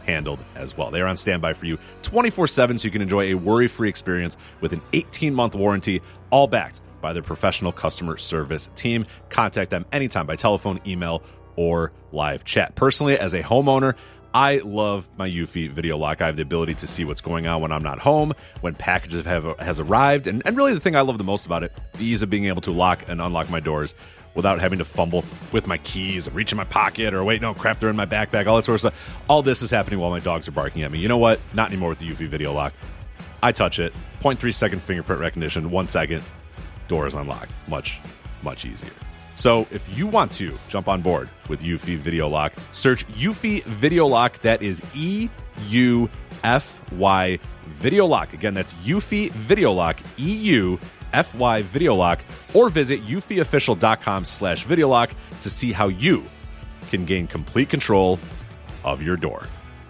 Speaker 7: handled as well. They are on standby for you twenty-four seven so you can enjoy a worry-free experience with an eighteen-month warranty, all backed by their professional customer service team. Contact them anytime by telephone, email, or live chat. Personally, as a homeowner, I love my Eufy Video Lock. I have the ability to see what's going on when I'm not home, when packages have has arrived, and, and really the thing I love the most about it, the ease of being able to lock and unlock my doors without having to fumble with my keys, reach in my pocket, or wait, no, crap, they're in my backpack, all that sort of stuff. All this is happening while my dogs are barking at me. You know what? Not anymore with the Eufy Video Lock. I touch it, zero point three second fingerprint recognition, one second, door is unlocked. Much, much easier. So if you want to jump on board with Eufy Video Lock, search Eufy Video Lock. That is E U F Y Video Lock. Again, that's Eufy Video Lock, E U F Y Video Lock, or visit eufyofficial.com slash video lock to see how you can gain complete control of your door.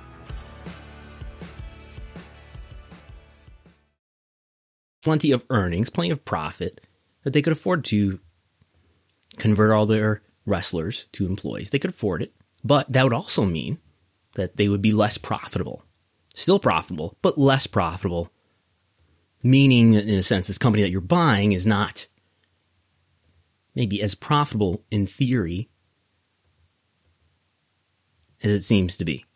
Speaker 2: Plenty of earnings, plenty of profit that they could afford to convert all their wrestlers to employees. They could afford it, but that would also mean that they would be less profitable. Still profitable, but less profitable, meaning in a sense this company that you're buying is not maybe as profitable in theory as it seems to be.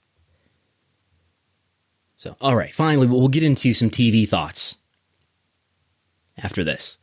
Speaker 2: So, all right, finally, we'll get into some T V thoughts after this.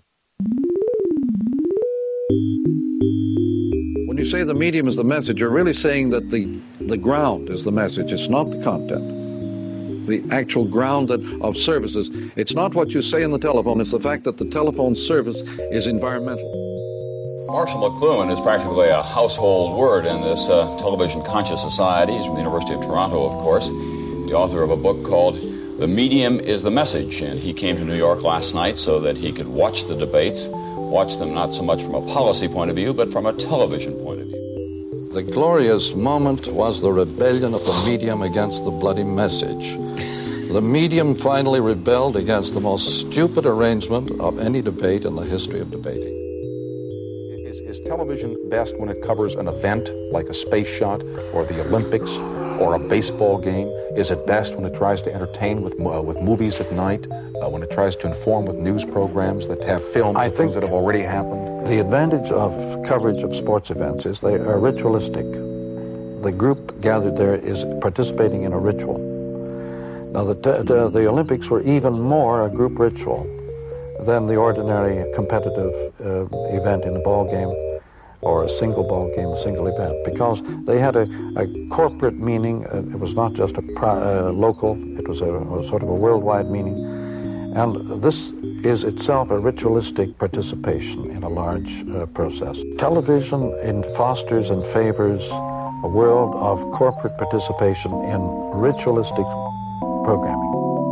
Speaker 8: When you say the medium is the message, you're really saying that the, the ground is the message. It's not the content. The actual ground that, of services. It's not what you say in the telephone. It's the fact that the telephone service is environmental.
Speaker 9: Marshall McLuhan is practically a household word in this uh, television conscious society. He's from the University of Toronto, of course, the author of a book called The Medium is the Message. And he came to New York last night so that he could watch the debates. Watch them not so much from a policy point of view, but from a television point of view.
Speaker 8: The glorious moment was the rebellion of the medium against the bloody message. The medium finally rebelled against the most stupid arrangement of any debate in the history of debating.
Speaker 10: Is, is television best when it covers an event like a space shot or the Olympics or a baseball game? Is it best when it tries to entertain with uh, with movies at night? Uh, when it tries to inform with news programs that have films
Speaker 8: I
Speaker 10: of
Speaker 8: think
Speaker 10: things that have already happened?
Speaker 8: The advantage of coverage of sports events is they are ritualistic. The group gathered there is participating in a ritual. Now, the, the, the Olympics were even more a group ritual than the ordinary competitive uh, event in a ball game or a single ball game, a single event, because they had a, a corporate meaning. Uh, it was not just a pri- uh, local, it was a, a sort of a worldwide meaning. And this is itself a ritualistic participation in a large uh, process. Television in fosters and favors a world of corporate participation in ritualistic programming.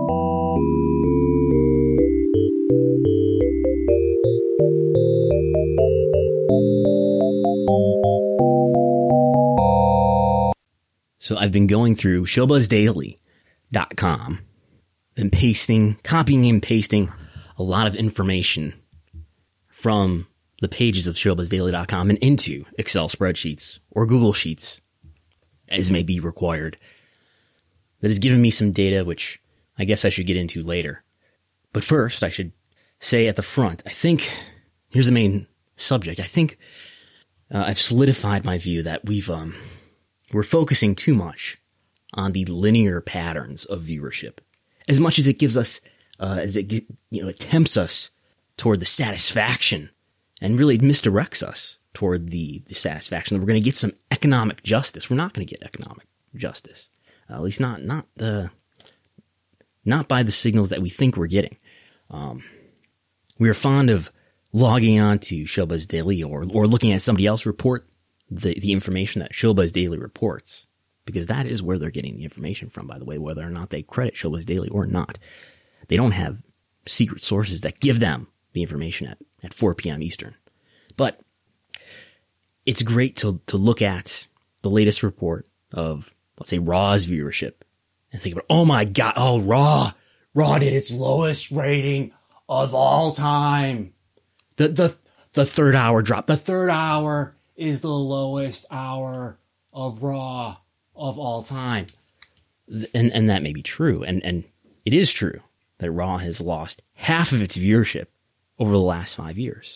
Speaker 2: So I've been going through showbuzz daily dot com and pasting, copying and pasting a lot of information from the pages of showbuzz daily dot com and into Excel spreadsheets or Google Sheets, as may be required. That has given me some data, which I guess I should get into later. But first, I should say at the front, I think, here's the main subject. I think uh, I've solidified my view that we've, um, we're focusing too much on the linear patterns of viewership. As much as it gives us, uh, as it, you know, it tempts us toward the satisfaction and really misdirects us toward the, the satisfaction that we're going to get some economic justice. We're not going to get economic justice. Uh, at least not, not the, not by the signals that we think we're getting. Um, we are fond of logging on to Showbuzz Daily or, or looking at somebody else report the, the information that Showbuzz Daily reports, because that is where they're getting the information from, by the way, whether or not they credit Showbuzz Daily or not. They don't have secret sources that give them the information at, at four p.m. Eastern. But it's great to, to look at the latest report of, let's say, Raw's viewership and think about, oh my God, oh, Raw, Raw did its lowest rating of all time. The, the, the third hour drop. The third hour is the lowest hour of Raw of all time. and, and that may be true. And, and it is true that Raw has lost half of its viewership over the last five years.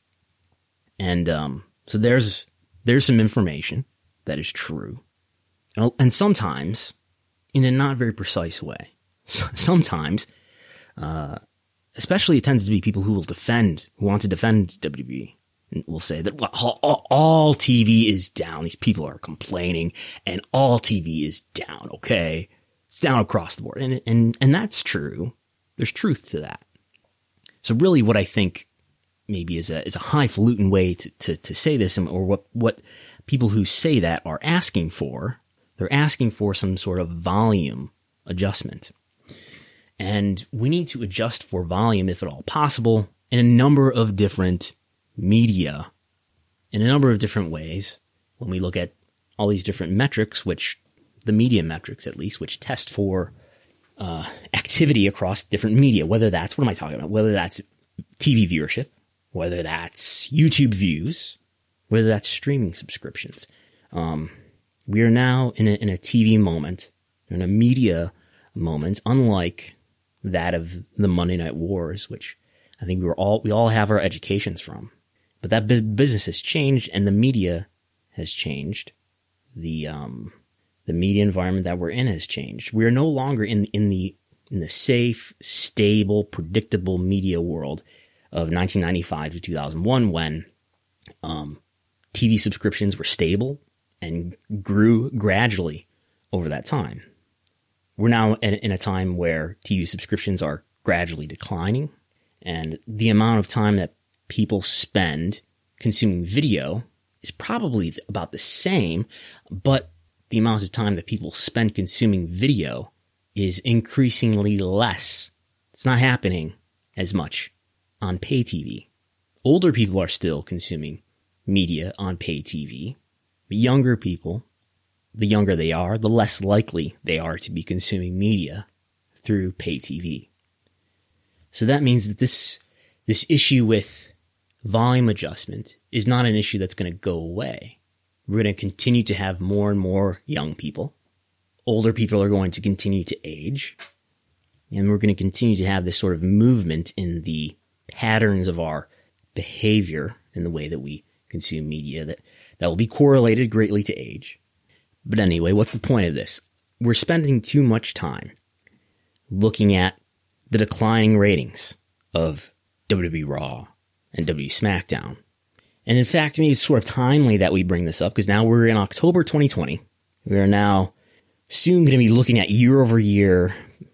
Speaker 2: And, um, so there's, there's some information that is true. And, and sometimes in a not very precise way. So sometimes, uh, especially it tends to be people who will defend, who want to defend W W E, and will say that well, all, all T V is down. These people are complaining, and all T V is down. Okay, it's down across the board, and and and that's true. There's truth to that. So really, what I think maybe is a is a highfalutin way to to, to say this, or what what people who say that are asking for. They're asking for some sort of volume adjustment. And we need to adjust for volume, if at all possible, in a number of different media, in a number of different ways. When we look at all these different metrics, which the media metrics at least, which test for uh, activity across different media, whether that's, what am I talking about? Whether that's T V viewership, whether that's YouTube views, whether that's streaming subscriptions. Um, we are now in a, in a T V moment, in a media moment, unlike that of the Monday Night Wars, which I think we were all we all have our educations from. But that business has changed, and the media has changed. The um the media environment that we're in has changed. We are no longer in in the in the safe, stable, predictable media world of nineteen ninety-five to two thousand one, when um T V subscriptions were stable and grew gradually over that time. We're now in a time where T V subscriptions are gradually declining, and the amount of time that people spend consuming video is probably about the same, but the amount of time that people spend consuming video is increasingly less. It's not happening as much on pay T V. Older people are still consuming media on pay T V, but younger people, the younger they are, the less likely they are to be consuming media through pay T V. So that means that this this issue with volume adjustment is not an issue that's going to go away. We're going to continue to have more and more young people. Older people are going to continue to age. And we're going to continue to have this sort of movement in the patterns of our behavior in the way that we consume media that, that will be correlated greatly to age. But anyway, what's the point of this? We're spending too much time looking at the declining ratings of W W E Raw and W W E SmackDown. And in fact, maybe it's sort of timely that we bring this up, because now we're in October twenty twenty. We are now soon going to be looking at year-over-year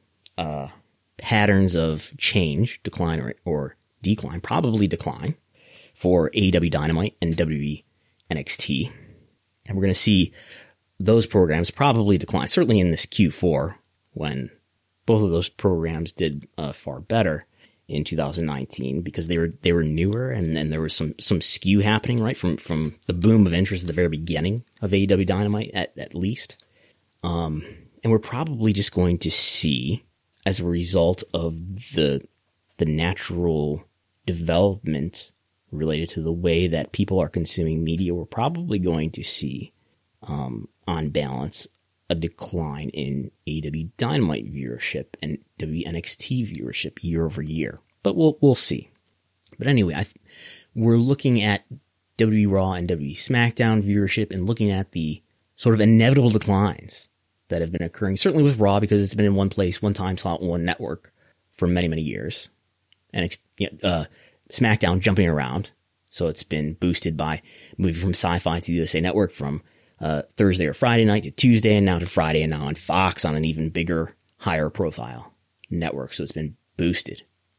Speaker 2: uh, patterns of change, decline or, or decline, probably decline, for A E W Dynamite and W W E N X T. And we're going to see those programs probably decline, certainly in this Q four, when both of those programs did uh, far better in two thousand nineteen, because they were they were newer, and, and there was some some skew happening, right, from from the boom of interest at the very beginning of A E W Dynamite, at, at least. Um, and we're probably just going to see, as a result of the the natural development related to the way that people are consuming media, we're probably going to see, um, on balance, a decline in A E W Dynamite viewership and W W E N X T viewership year over year. But we'll we'll see. But anyway, I th- we're looking at W W E Raw and W W E SmackDown viewership and looking at the sort of inevitable declines that have been occurring, certainly with Raw, because it's been in one place, one time slot, one network for many, many years. And uh, SmackDown jumping around, so it's been boosted by moving from Sci-Fi to the U S A Network, from Uh, Thursday or Friday night to Tuesday, and now to Friday, and now on Fox on an even bigger, higher profile network. So it's been boosted.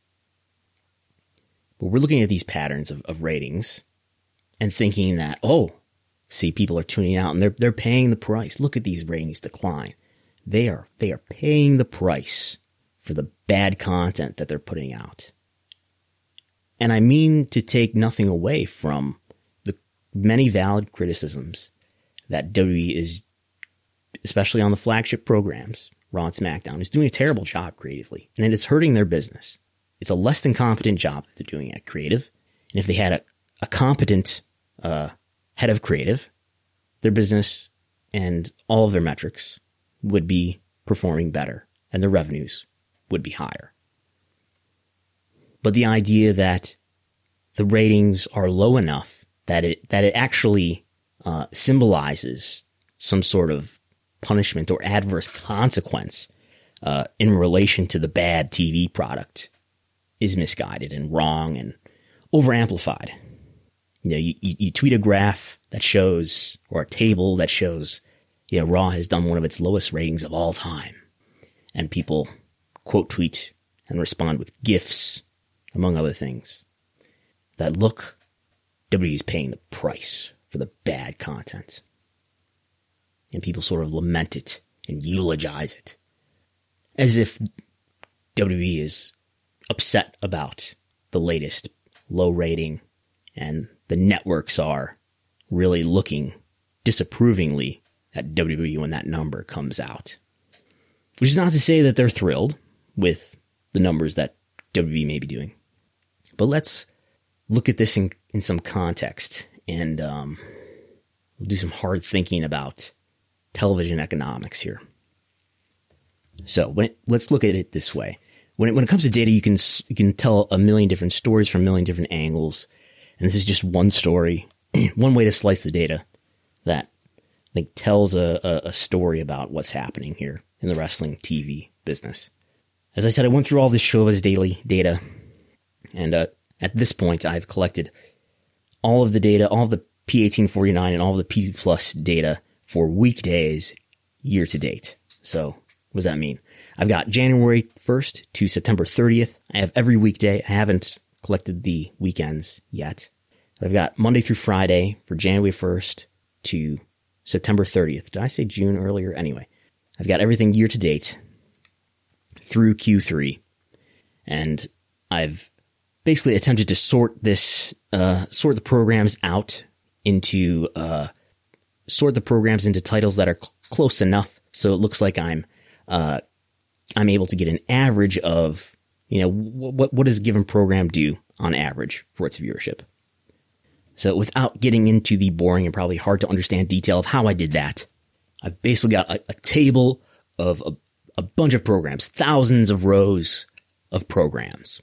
Speaker 2: But we're looking at these patterns of, of ratings and thinking that, oh, see, people are tuning out and they're they're paying the price. Look at these ratings decline. They are they are paying the price for the bad content that they're putting out. And I mean to take nothing away from the many valid criticisms that W W E is, especially on the flagship programs, Raw and SmackDown, is doing a terrible job creatively, and it is hurting their business. It's a less than competent job that they're doing at creative, and if they had a, a competent uh, head of creative, their business and all of their metrics would be performing better and the revenues would be higher. But the idea that the ratings are low enough that it that it actually uh, symbolizes some sort of punishment or adverse consequence uh, in relation to the bad T V product is misguided and wrong and overamplified. You know, you, you, you tweet a graph that shows, or a table that shows, you know, Raw has done one of its lowest ratings of all time. And people quote tweet and respond with GIFs, among other things, that look, W W E is paying the price for the bad content. And people sort of lament it and eulogize it, as if W W E is upset about the latest low rating and the networks are really looking disapprovingly at W W E when that number comes out. Which is not to say that they're thrilled with the numbers that W W E may be doing. But let's look at this in, in some context, and um, we'll do some hard thinking about television economics here. So when it, let's look at it this way. When it, when it comes to data, you can you can tell a million different stories from a million different angles. And this is just one story, one way to slice the data that I think tells a, a, a story about what's happening here in the wrestling T V business. As I said, I went through all this Showa's daily data, and uh, at this point, I've collected all of the data, all of the P eighteen forty-nine and all of the P Plus data for weekdays year to date. So what does that mean? I've got January first to September thirtieth. I have every weekday. I haven't collected the weekends yet. I've got Monday through Friday for January first to September thirtieth. Did I say June earlier? Anyway, I've got everything year to date through Q three. And I've basically attempted to sort this, uh, sort the programs out into, uh, sort the programs into titles that are cl- close enough so it looks like I'm, uh, I'm able to get an average of, you know, what what does a given program do on average for its viewership. So without getting into the boring and probably hard to understand detail of how I did that, I've basically got a, a table of a, a bunch of programs, thousands of rows of programs.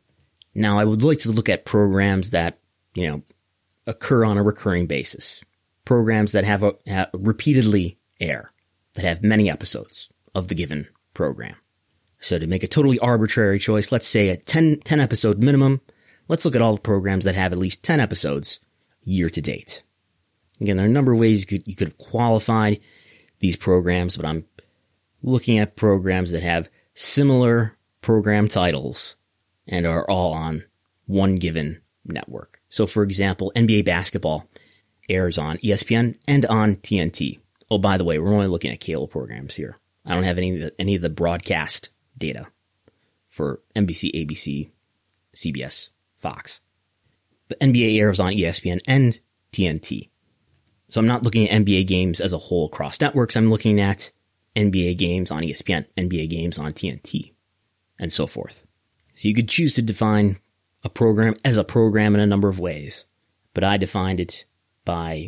Speaker 2: Now, I would like to look at programs that, you know, occur on a recurring basis. Programs that have, a, have repeatedly air, that have many episodes of the given program. So to make a totally arbitrary choice, let's say a ten, ten episode minimum. Let's look at all the programs that have at least ten episodes year to date. Again, there are a number of ways you could, you could have qualified these programs, but I'm looking at programs that have similar program titles and are all on one given network. So for example, N B A basketball airs on E S P N and on T N T. Oh, by the way, we're only looking at cable programs here. I don't have any of the, any of the broadcast data for N B C, A B C, C B S, Fox. But N B A airs on E S P N and T N T. So I'm not looking at N B A games as a whole across networks. I'm looking at N B A games on E S P N, N B A games on T N T, and so forth. So you could choose to define a program as a program in a number of ways, but I defined it by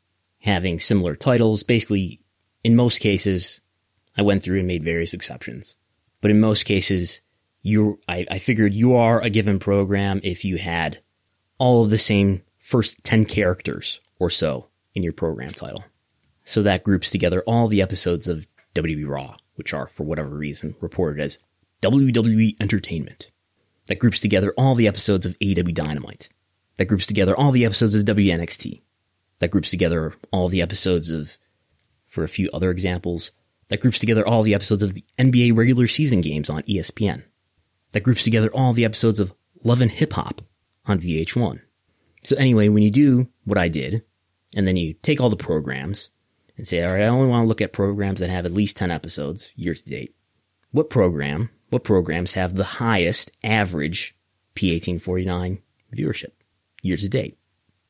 Speaker 2: having similar titles. Basically, in most cases, I went through and made various exceptions. But in most cases, you, I, I figured you are a given program if you had all of the same first ten characters or so in your program title. So that groups together all the episodes of W W E Raw, which are, for whatever reason, reported as W W E Entertainment. That groups together all the episodes of A E W Dynamite. That groups together all the episodes of W N X T. That groups together all the episodes of, for a few other examples, that groups together all the episodes of the N B A regular season games on E S P N. That groups together all the episodes of Love and Hip Hop on V H one. So anyway, when you do what I did, and then you take all the programs and say, all right, I only want to look at programs that have at least ten episodes year to date. What program, what programs have the highest average P eighteen forty-nine viewership year to date?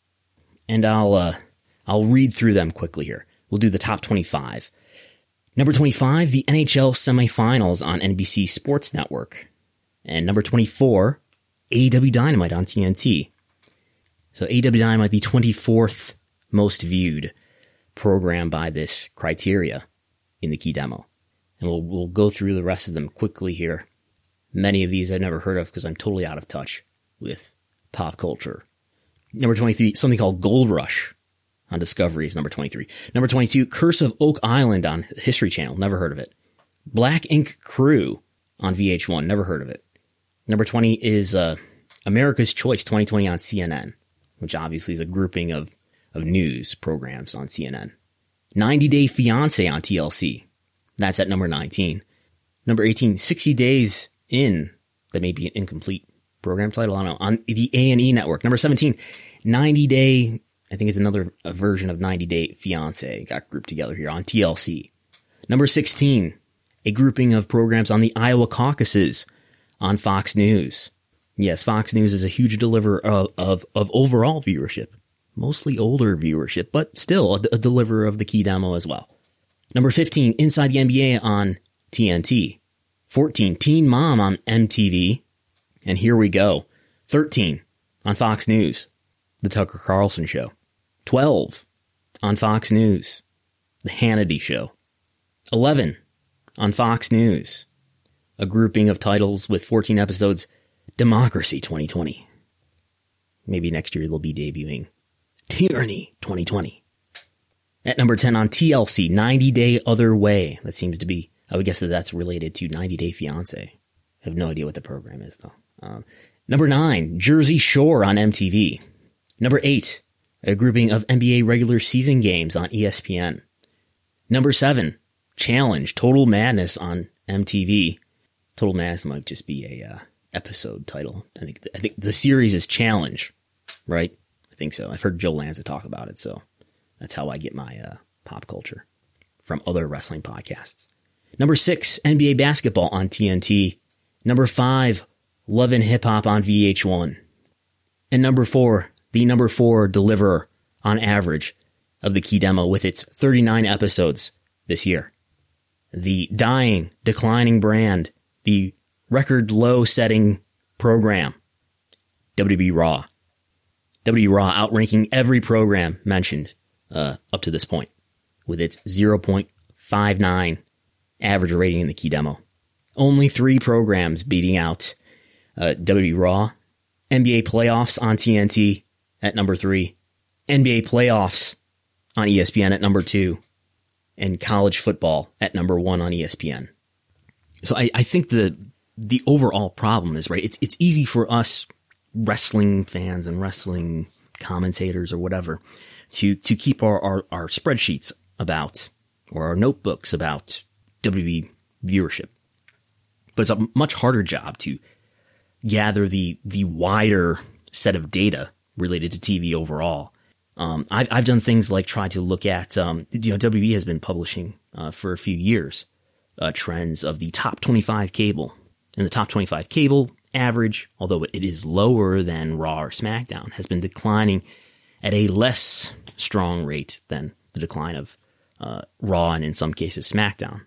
Speaker 2: And I'll, uh, I'll read through them quickly here. We'll do the top twenty-five. Number twenty-five, the N H L semifinals on N B C Sports Network. And number twenty-four, A E W Dynamite on T N T. So A E W Dynamite, the twenty-fourth most viewed program by this criteria in the key demo. And we'll, we'll go through the rest of them quickly here. Many of these I've never heard of because I'm totally out of touch with pop culture. Number twenty-three, something called Gold Rush on Discovery is number twenty-three. Number twenty-two, Curse of Oak Island on History Channel. Never heard of it. Black Ink Crew on V H one. Never heard of it. Number twenty is uh, America's Choice twenty twenty on C N N, which obviously is a grouping of, of news programs on C N N. ninety Day Fiancé on T L C. That's at number nineteen. Number eighteen, sixty Days In. That may be an incomplete program title. I don't know. On the A and E network. Number seventeen, ninety Day, I think it's another a version of ninety Day Fiancé. Got grouped together here on T L C. Number sixteen, a grouping of programs on the Iowa caucuses on Fox News. Yes, Fox News is a huge deliverer of, of, of overall viewership. Mostly older viewership, but still a, a deliverer of the key demo as well. Number fifteen, Inside the N B A on T N T. fourteen, Teen Mom on M T V. And here we go. thirteen, on Fox News, The Tucker Carlson Show. twelve, on Fox News, The Hannity Show. eleven, on Fox News, a grouping of titles with fourteen episodes, Democracy twenty twenty. Maybe next year they'll be debuting Tyranny twenty twenty. At number ten on T L C, ninety Day Other Way. That seems to be, I would guess that that's related to ninety Day Fiancé. I have no idea what the program is, though. Um, number nine, Jersey Shore on M T V. Number eight, a grouping of N B A regular season games on E S P N. Number seven, Challenge, Total Madness on M T V. Total Madness might just be a uh, episode title. I think I think the series is Challenge, right? I think so. I've heard Joe Lanza talk about it, so that's how I get my uh, pop culture from other wrestling podcasts. Number six, N B A basketball on T N T. Number five, Love and Hip Hop on V H one. And number four, the number four deliverer on average of the key demo with its thirty-nine episodes this year. The dying, declining brand, the record low setting program, W W E Raw. W W E Raw outranking every program mentioned uh, up to this point with its zero point five nine average rating in the key demo. Only three programs beating out uh, W W E Raw, N B A Playoffs on T N T at number three, N B A Playoffs on E S P N at number two, and college football at number one on E S P N. So I, I think the the overall problem is, right, it's it's easy for us wrestling fans and wrestling commentators or whatever to to keep our, our, our spreadsheets about, or our notebooks about W W E viewership. But it's a much harder job to gather the the wider set of data related to T V overall. Um, I've, I've done things like try to look at, um, you know, W W E has been publishing uh, for a few years uh, trends of the top twenty-five cable. And the top twenty-five cable average, although it is lower than Raw or SmackDown, has been declining at a less strong rate than the decline of uh, Raw and in some cases SmackDown.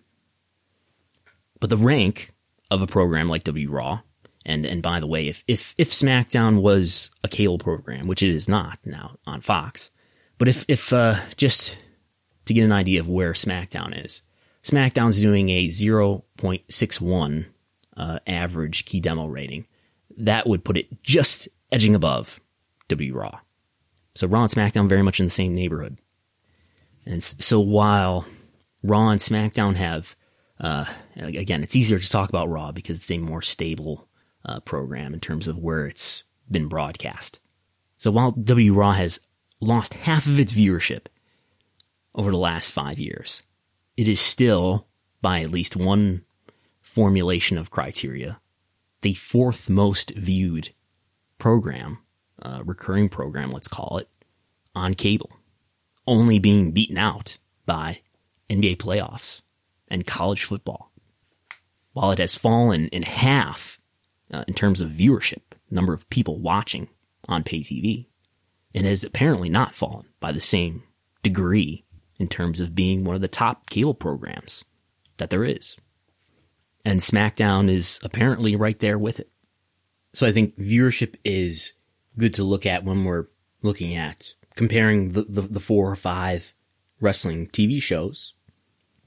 Speaker 2: But the rank of a program like W W E Raw, and and by the way, if if if SmackDown was a cable program, which it is not now on Fox, but if if uh, just to get an idea of where SmackDown is, SmackDown's doing a zero point six one uh, average key demo rating. That would put it just edging above W W E Raw. So Raw and SmackDown very much in the same neighborhood. And so while Raw and SmackDown have, uh, again, it's easier to talk about Raw because it's a more stable uh, program in terms of where it's been broadcast. So while W W E Raw has lost half of its viewership over the last five years, it is still, by at least one formulation of criteria, the fourth most viewed program, uh, recurring program, let's call it, on cable, only being beaten out by N B A playoffs and college football. While it has fallen in half uh, in terms of viewership, number of people watching on pay T V, it has apparently not fallen by the same degree in terms of being one of the top cable programs that there is. And SmackDown is apparently right there with it. So I think viewership is good to look at when we're looking at comparing the, the, the four or five wrestling T V shows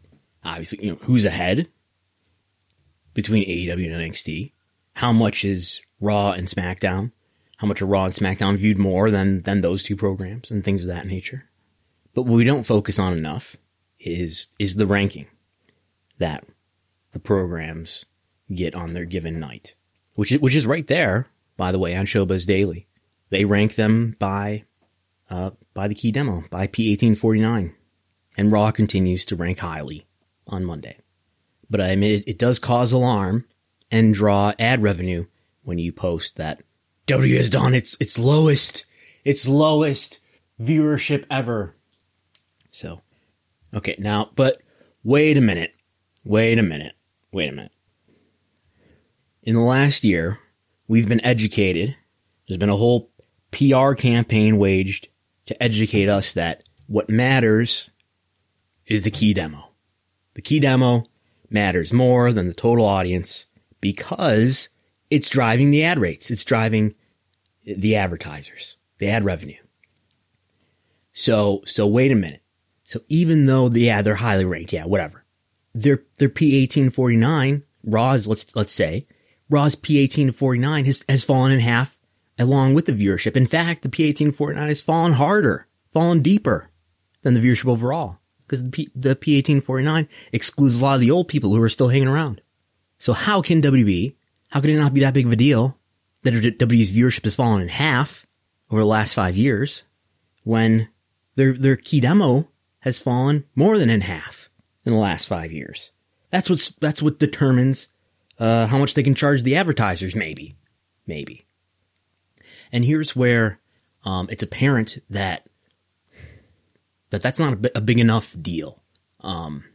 Speaker 2: Obviously, you know, who's ahead between A E W and N X T? How much is Raw and SmackDown? How much are Raw and SmackDown viewed more than, than those two programs and things of that nature? But what we don't focus on enough is, is the ranking that the programs get on their given night, which is, which is right there, by the way, on Showbuzz Daily. They rank them by, uh, by the key demo, by P eighteen forty-nine. And Raw continues to rank highly on Monday. But I mean, it, it does cause alarm and draw ad revenue when you post that W W E has done its, its lowest, its lowest viewership ever. So, okay, now, but wait a minute, wait a minute, wait a minute. In the last year, we've been educated. There's been a whole P R campaign waged to educate us that what matters is the key demo. The key demo matters more than the total audience because it's driving the ad rates. It's driving the advertisers, the ad revenue. So, so wait a minute. So even though, the, yeah, they're highly ranked, yeah, whatever. Their, their P eighteen forty-nine, Raw's, let's, let's say, Raw's P eighteen forty-nine has, has fallen in half along with the viewership. In fact, the P eighteen forty-nine has fallen harder, fallen deeper than the viewership overall. Because the, P, the P eighteen forty-nine excludes a lot of the old people who are still hanging around. So how can W W E, how can it not be that big of a deal that W W E's viewership has fallen in half over the last five years when their their key demo has fallen more than in half in the last five years? That's what's that's what determines uh, how much they can charge the advertisers. Maybe, maybe. And here's where um, it's apparent that that that's not a, b- a big enough deal. Um,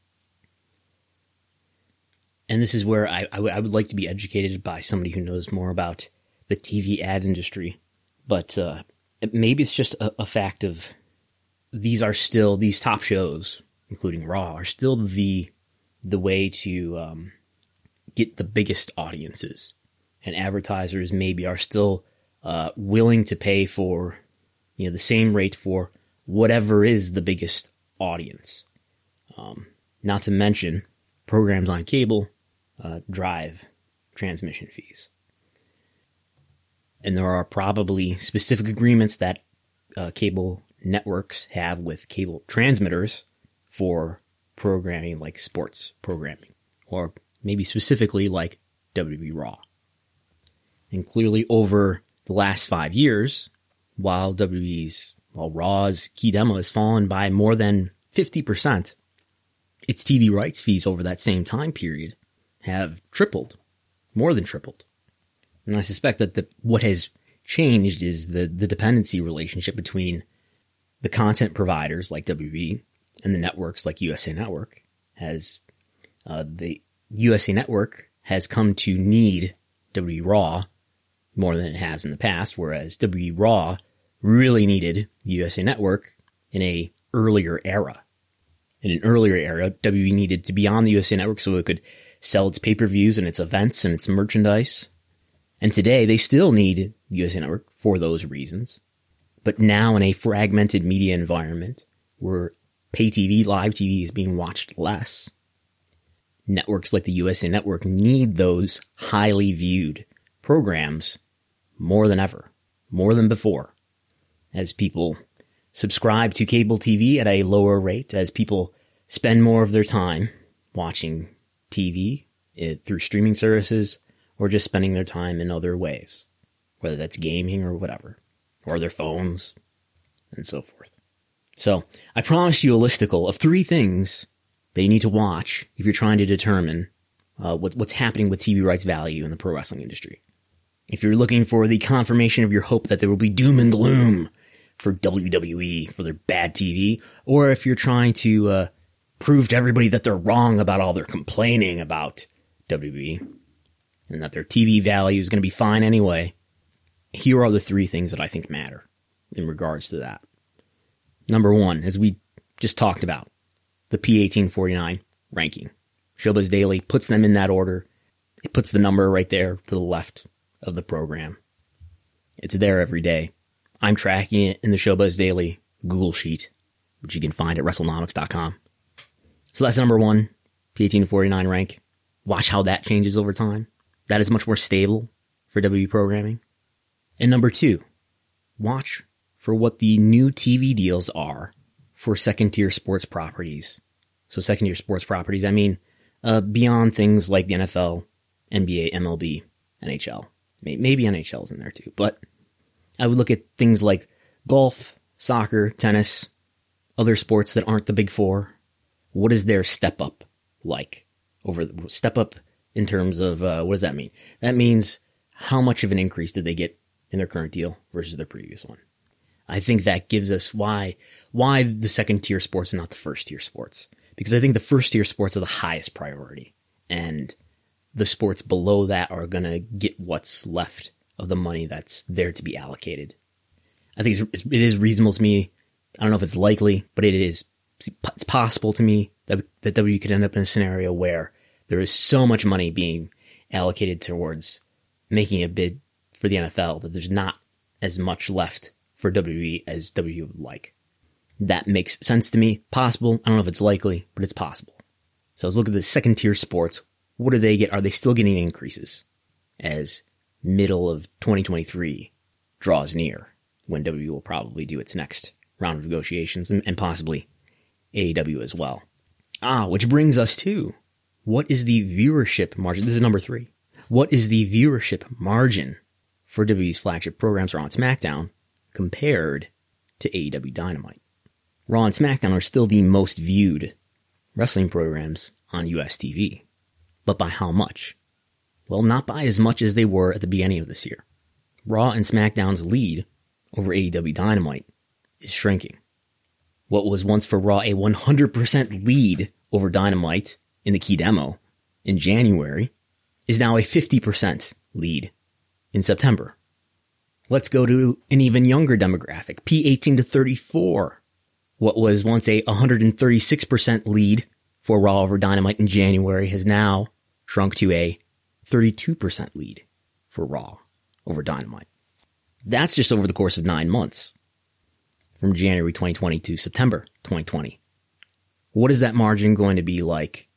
Speaker 2: and this is where I, I, w- I would like to be educated by somebody who knows more about the T V ad industry. But uh, maybe it's just a, a fact of these are still, these top shows, including Raw, are still the the way to um, get the biggest audiences. And advertisers maybe are still uh, willing to pay for, you know, the same rate for whatever is the biggest audience. Um, not to mention, programs on cable uh, drive transmission fees. And there are probably specific agreements that uh, cable networks have with cable transmitters for programming like sports programming, or maybe specifically like W W E Raw. And clearly over the last five years, while W W E's While Raw's key demo has fallen by more than fifty percent, its T V rights fees over that same time period have tripled, more than tripled. And I suspect that the, what has changed is the, the dependency relationship between the content providers like W W E and the networks like U S A Network. Has uh, the U S A Network has come to need W W E Raw more than it has in the past, whereas W W E Raw really needed the U S A Network in a earlier era. In an earlier era, W W E needed to be on the U S A Network so it could sell its pay-per-views and its events and its merchandise. And today, they still need the U S A Network for those reasons. But now in a fragmented media environment where pay T V, live T V is being watched less, networks like the U S A Network need those highly viewed programs more than ever, more than before. As people subscribe to cable T V at a lower rate, as people spend more of their time watching T V it, through streaming services, or just spending their time in other ways, whether that's gaming or whatever, or their phones, and so forth. So, I promised you a listicle of three things that you need to watch if you're trying to determine uh, what, what's happening with T V rights value in the pro wrestling industry. If you're looking for the confirmation of your hope that there will be doom and gloom for W W E, for their bad T V, or if you're trying to uh, prove to everybody that they're wrong about all their complaining about W W E, and that their T V value is going to be fine anyway, here are the three things that I think matter in regards to that. Number one, as we just talked about, the P eighteen forty-nine ranking. Showbuzz Daily puts them in that order. It puts the number right there to the left of the program. It's there every day. I'm tracking it in the Showbuzz Daily Google Sheet, which you can find at WrestleNomics dot com. So that's number one, P eighteen to forty-nine rank. Watch how that changes over time. That is much more stable for W W E programming. And number two, watch for what the new T V deals are for second-tier sports properties. So second-tier sports properties, I mean, uh, beyond things like the N F L, N B A, M L B, N H L. Maybe N H L's in there too, but I would look at things like golf, soccer, tennis, other sports that aren't the big four. What is their step up like? Over the, step up in terms of, uh, what does that mean? That means how much of an increase did they get in their current deal versus their previous one? I think that gives us why, why the second tier sports and not the first tier sports. Because I think the first tier sports are the highest priority, and the sports below that are going to get what's left of the money that's there to be allocated. I think it's, it is reasonable to me. I don't know if it's likely, but it is, it's possible to me that, that W W E could end up in a scenario where there is so much money being allocated towards making a bid for the N F L that there's not as much left for W W E as W W E would like. That makes sense to me. Possible. I don't know if it's likely, but it's possible. So let's look at the second tier sports. What do they get? Are they still getting increases as middle of twenty twenty-three draws near, when W W E will probably do its next round of negotiations, and, and possibly A E W as well? Ah, which brings us to, what is the viewership margin? This is number three. What is the viewership margin for W W E's flagship programs Raw and SmackDown compared to A E W Dynamite? Raw and SmackDown are still the most viewed wrestling programs on U S T V. But by how much? Well, not by as much as they were at the beginning of this year. Raw and SmackDown's lead over A E W Dynamite is shrinking. What was once for Raw a one hundred percent lead over Dynamite in the key demo in January is now a fifty percent lead in September. Let's go to an even younger demographic, P eighteen to thirty-four. What was once a one hundred thirty-six percent lead for Raw over Dynamite in January has now shrunk to a thirty-two percent lead for Raw over Dynamite. That's just over the course of nine months, from January twenty twenty to September twenty twenty. What is that margin going to be like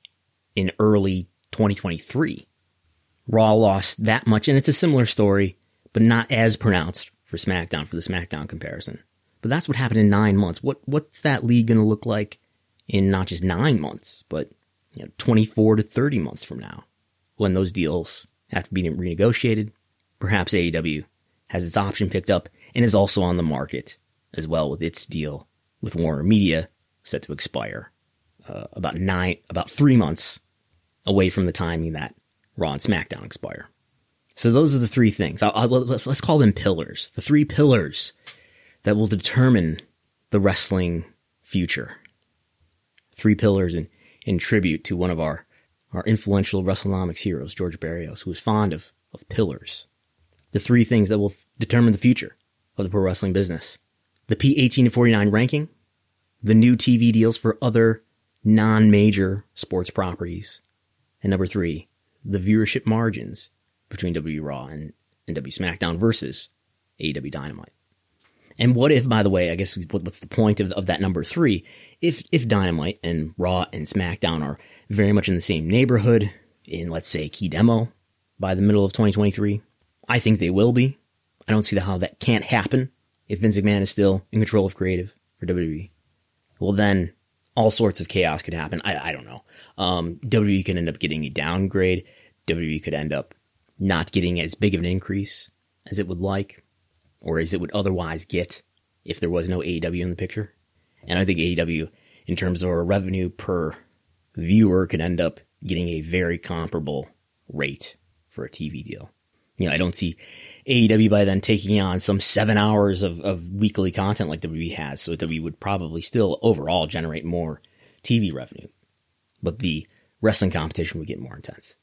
Speaker 2: in early twenty twenty-three? Raw lost that much, and it's a similar story, but not as pronounced for SmackDown, for the SmackDown comparison. But that's what happened in nine months. What What's that league going to look like in not just nine months, but you know, twenty-four to thirty months from now, when those deals have to be renegotiated? Perhaps A E W has its option picked up and is also on the market as well, with its deal with Warner Media set to expire uh, about nine, about three months away from the timing that Raw and SmackDown expire. So those are the three things. I'll, I'll, let's, let's call them pillars. The three pillars that will determine the wrestling future. Three pillars in, in tribute to one of our, our influential WrestleNomics heroes, George Barrios, who was fond of, of pillars. The three things that will determine the future of the pro wrestling business. The P eighteen to forty-nine ranking, the new T V deals for other non-major sports properties, and number three, the viewership margins between W W E Raw and, and W W E SmackDown versus A E W Dynamite. And what if, by the way, I guess what's the point of, of that number three? If if Dynamite and Raw and SmackDown are very much in the same neighborhood in, let's say, key demo by the middle of twenty twenty-three, I think they will be. I don't see how that can't happen if Vince McMahon is still in control of creative for W W E. Well, then all sorts of chaos could happen. I, I don't know. Um, W W E could end up getting a downgrade. W W E could end up not getting as big of an increase as it would like, or as it would otherwise get if there was no A E W in the picture. And I think A E W, in terms of our revenue per viewer, could end up getting a very comparable rate for a T V deal. You know, I don't see A E W by then taking on some seven hours of, of weekly content like W W E has, so W W E would probably still overall generate more T V revenue. But the wrestling competition would get more intense.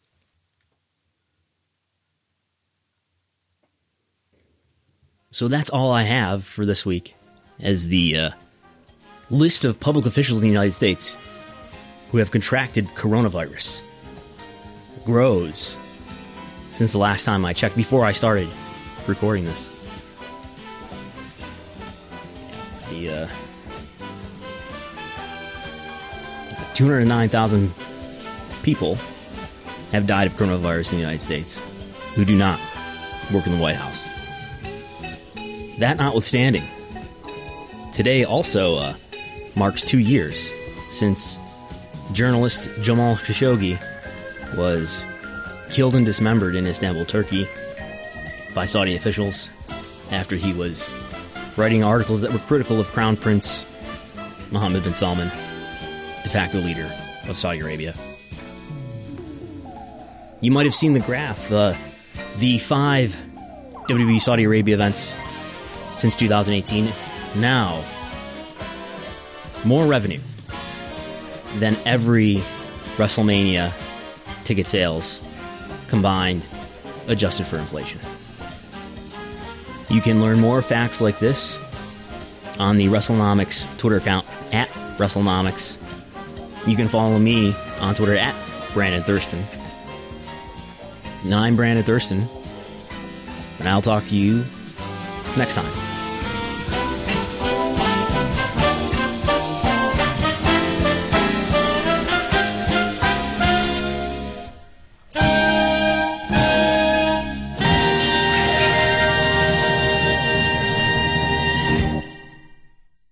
Speaker 2: So that's all I have for this week as the uh, list of public officials in the United States who have contracted coronavirus grows since the last time I checked, before I started recording this. The uh, two hundred nine thousand people have died of coronavirus in the United States who do not work in the White House. That notwithstanding, today also uh, marks two years since journalist Jamal Khashoggi was killed and dismembered in Istanbul, Turkey by Saudi officials after he was writing articles that were critical of Crown Prince Mohammed bin Salman, de facto leader of Saudi Arabia. You might have seen the graph, uh, the five W W E Saudi Arabia events since two thousand eighteen, now more revenue than every WrestleMania ticket sales combined, adjusted for inflation. You can learn more facts like this on the WrestleNomics Twitter account, at WrestleNomics. You can follow me on Twitter at Brandon Thurston. And I'm Brandon Thurston, and I'll talk to you next time.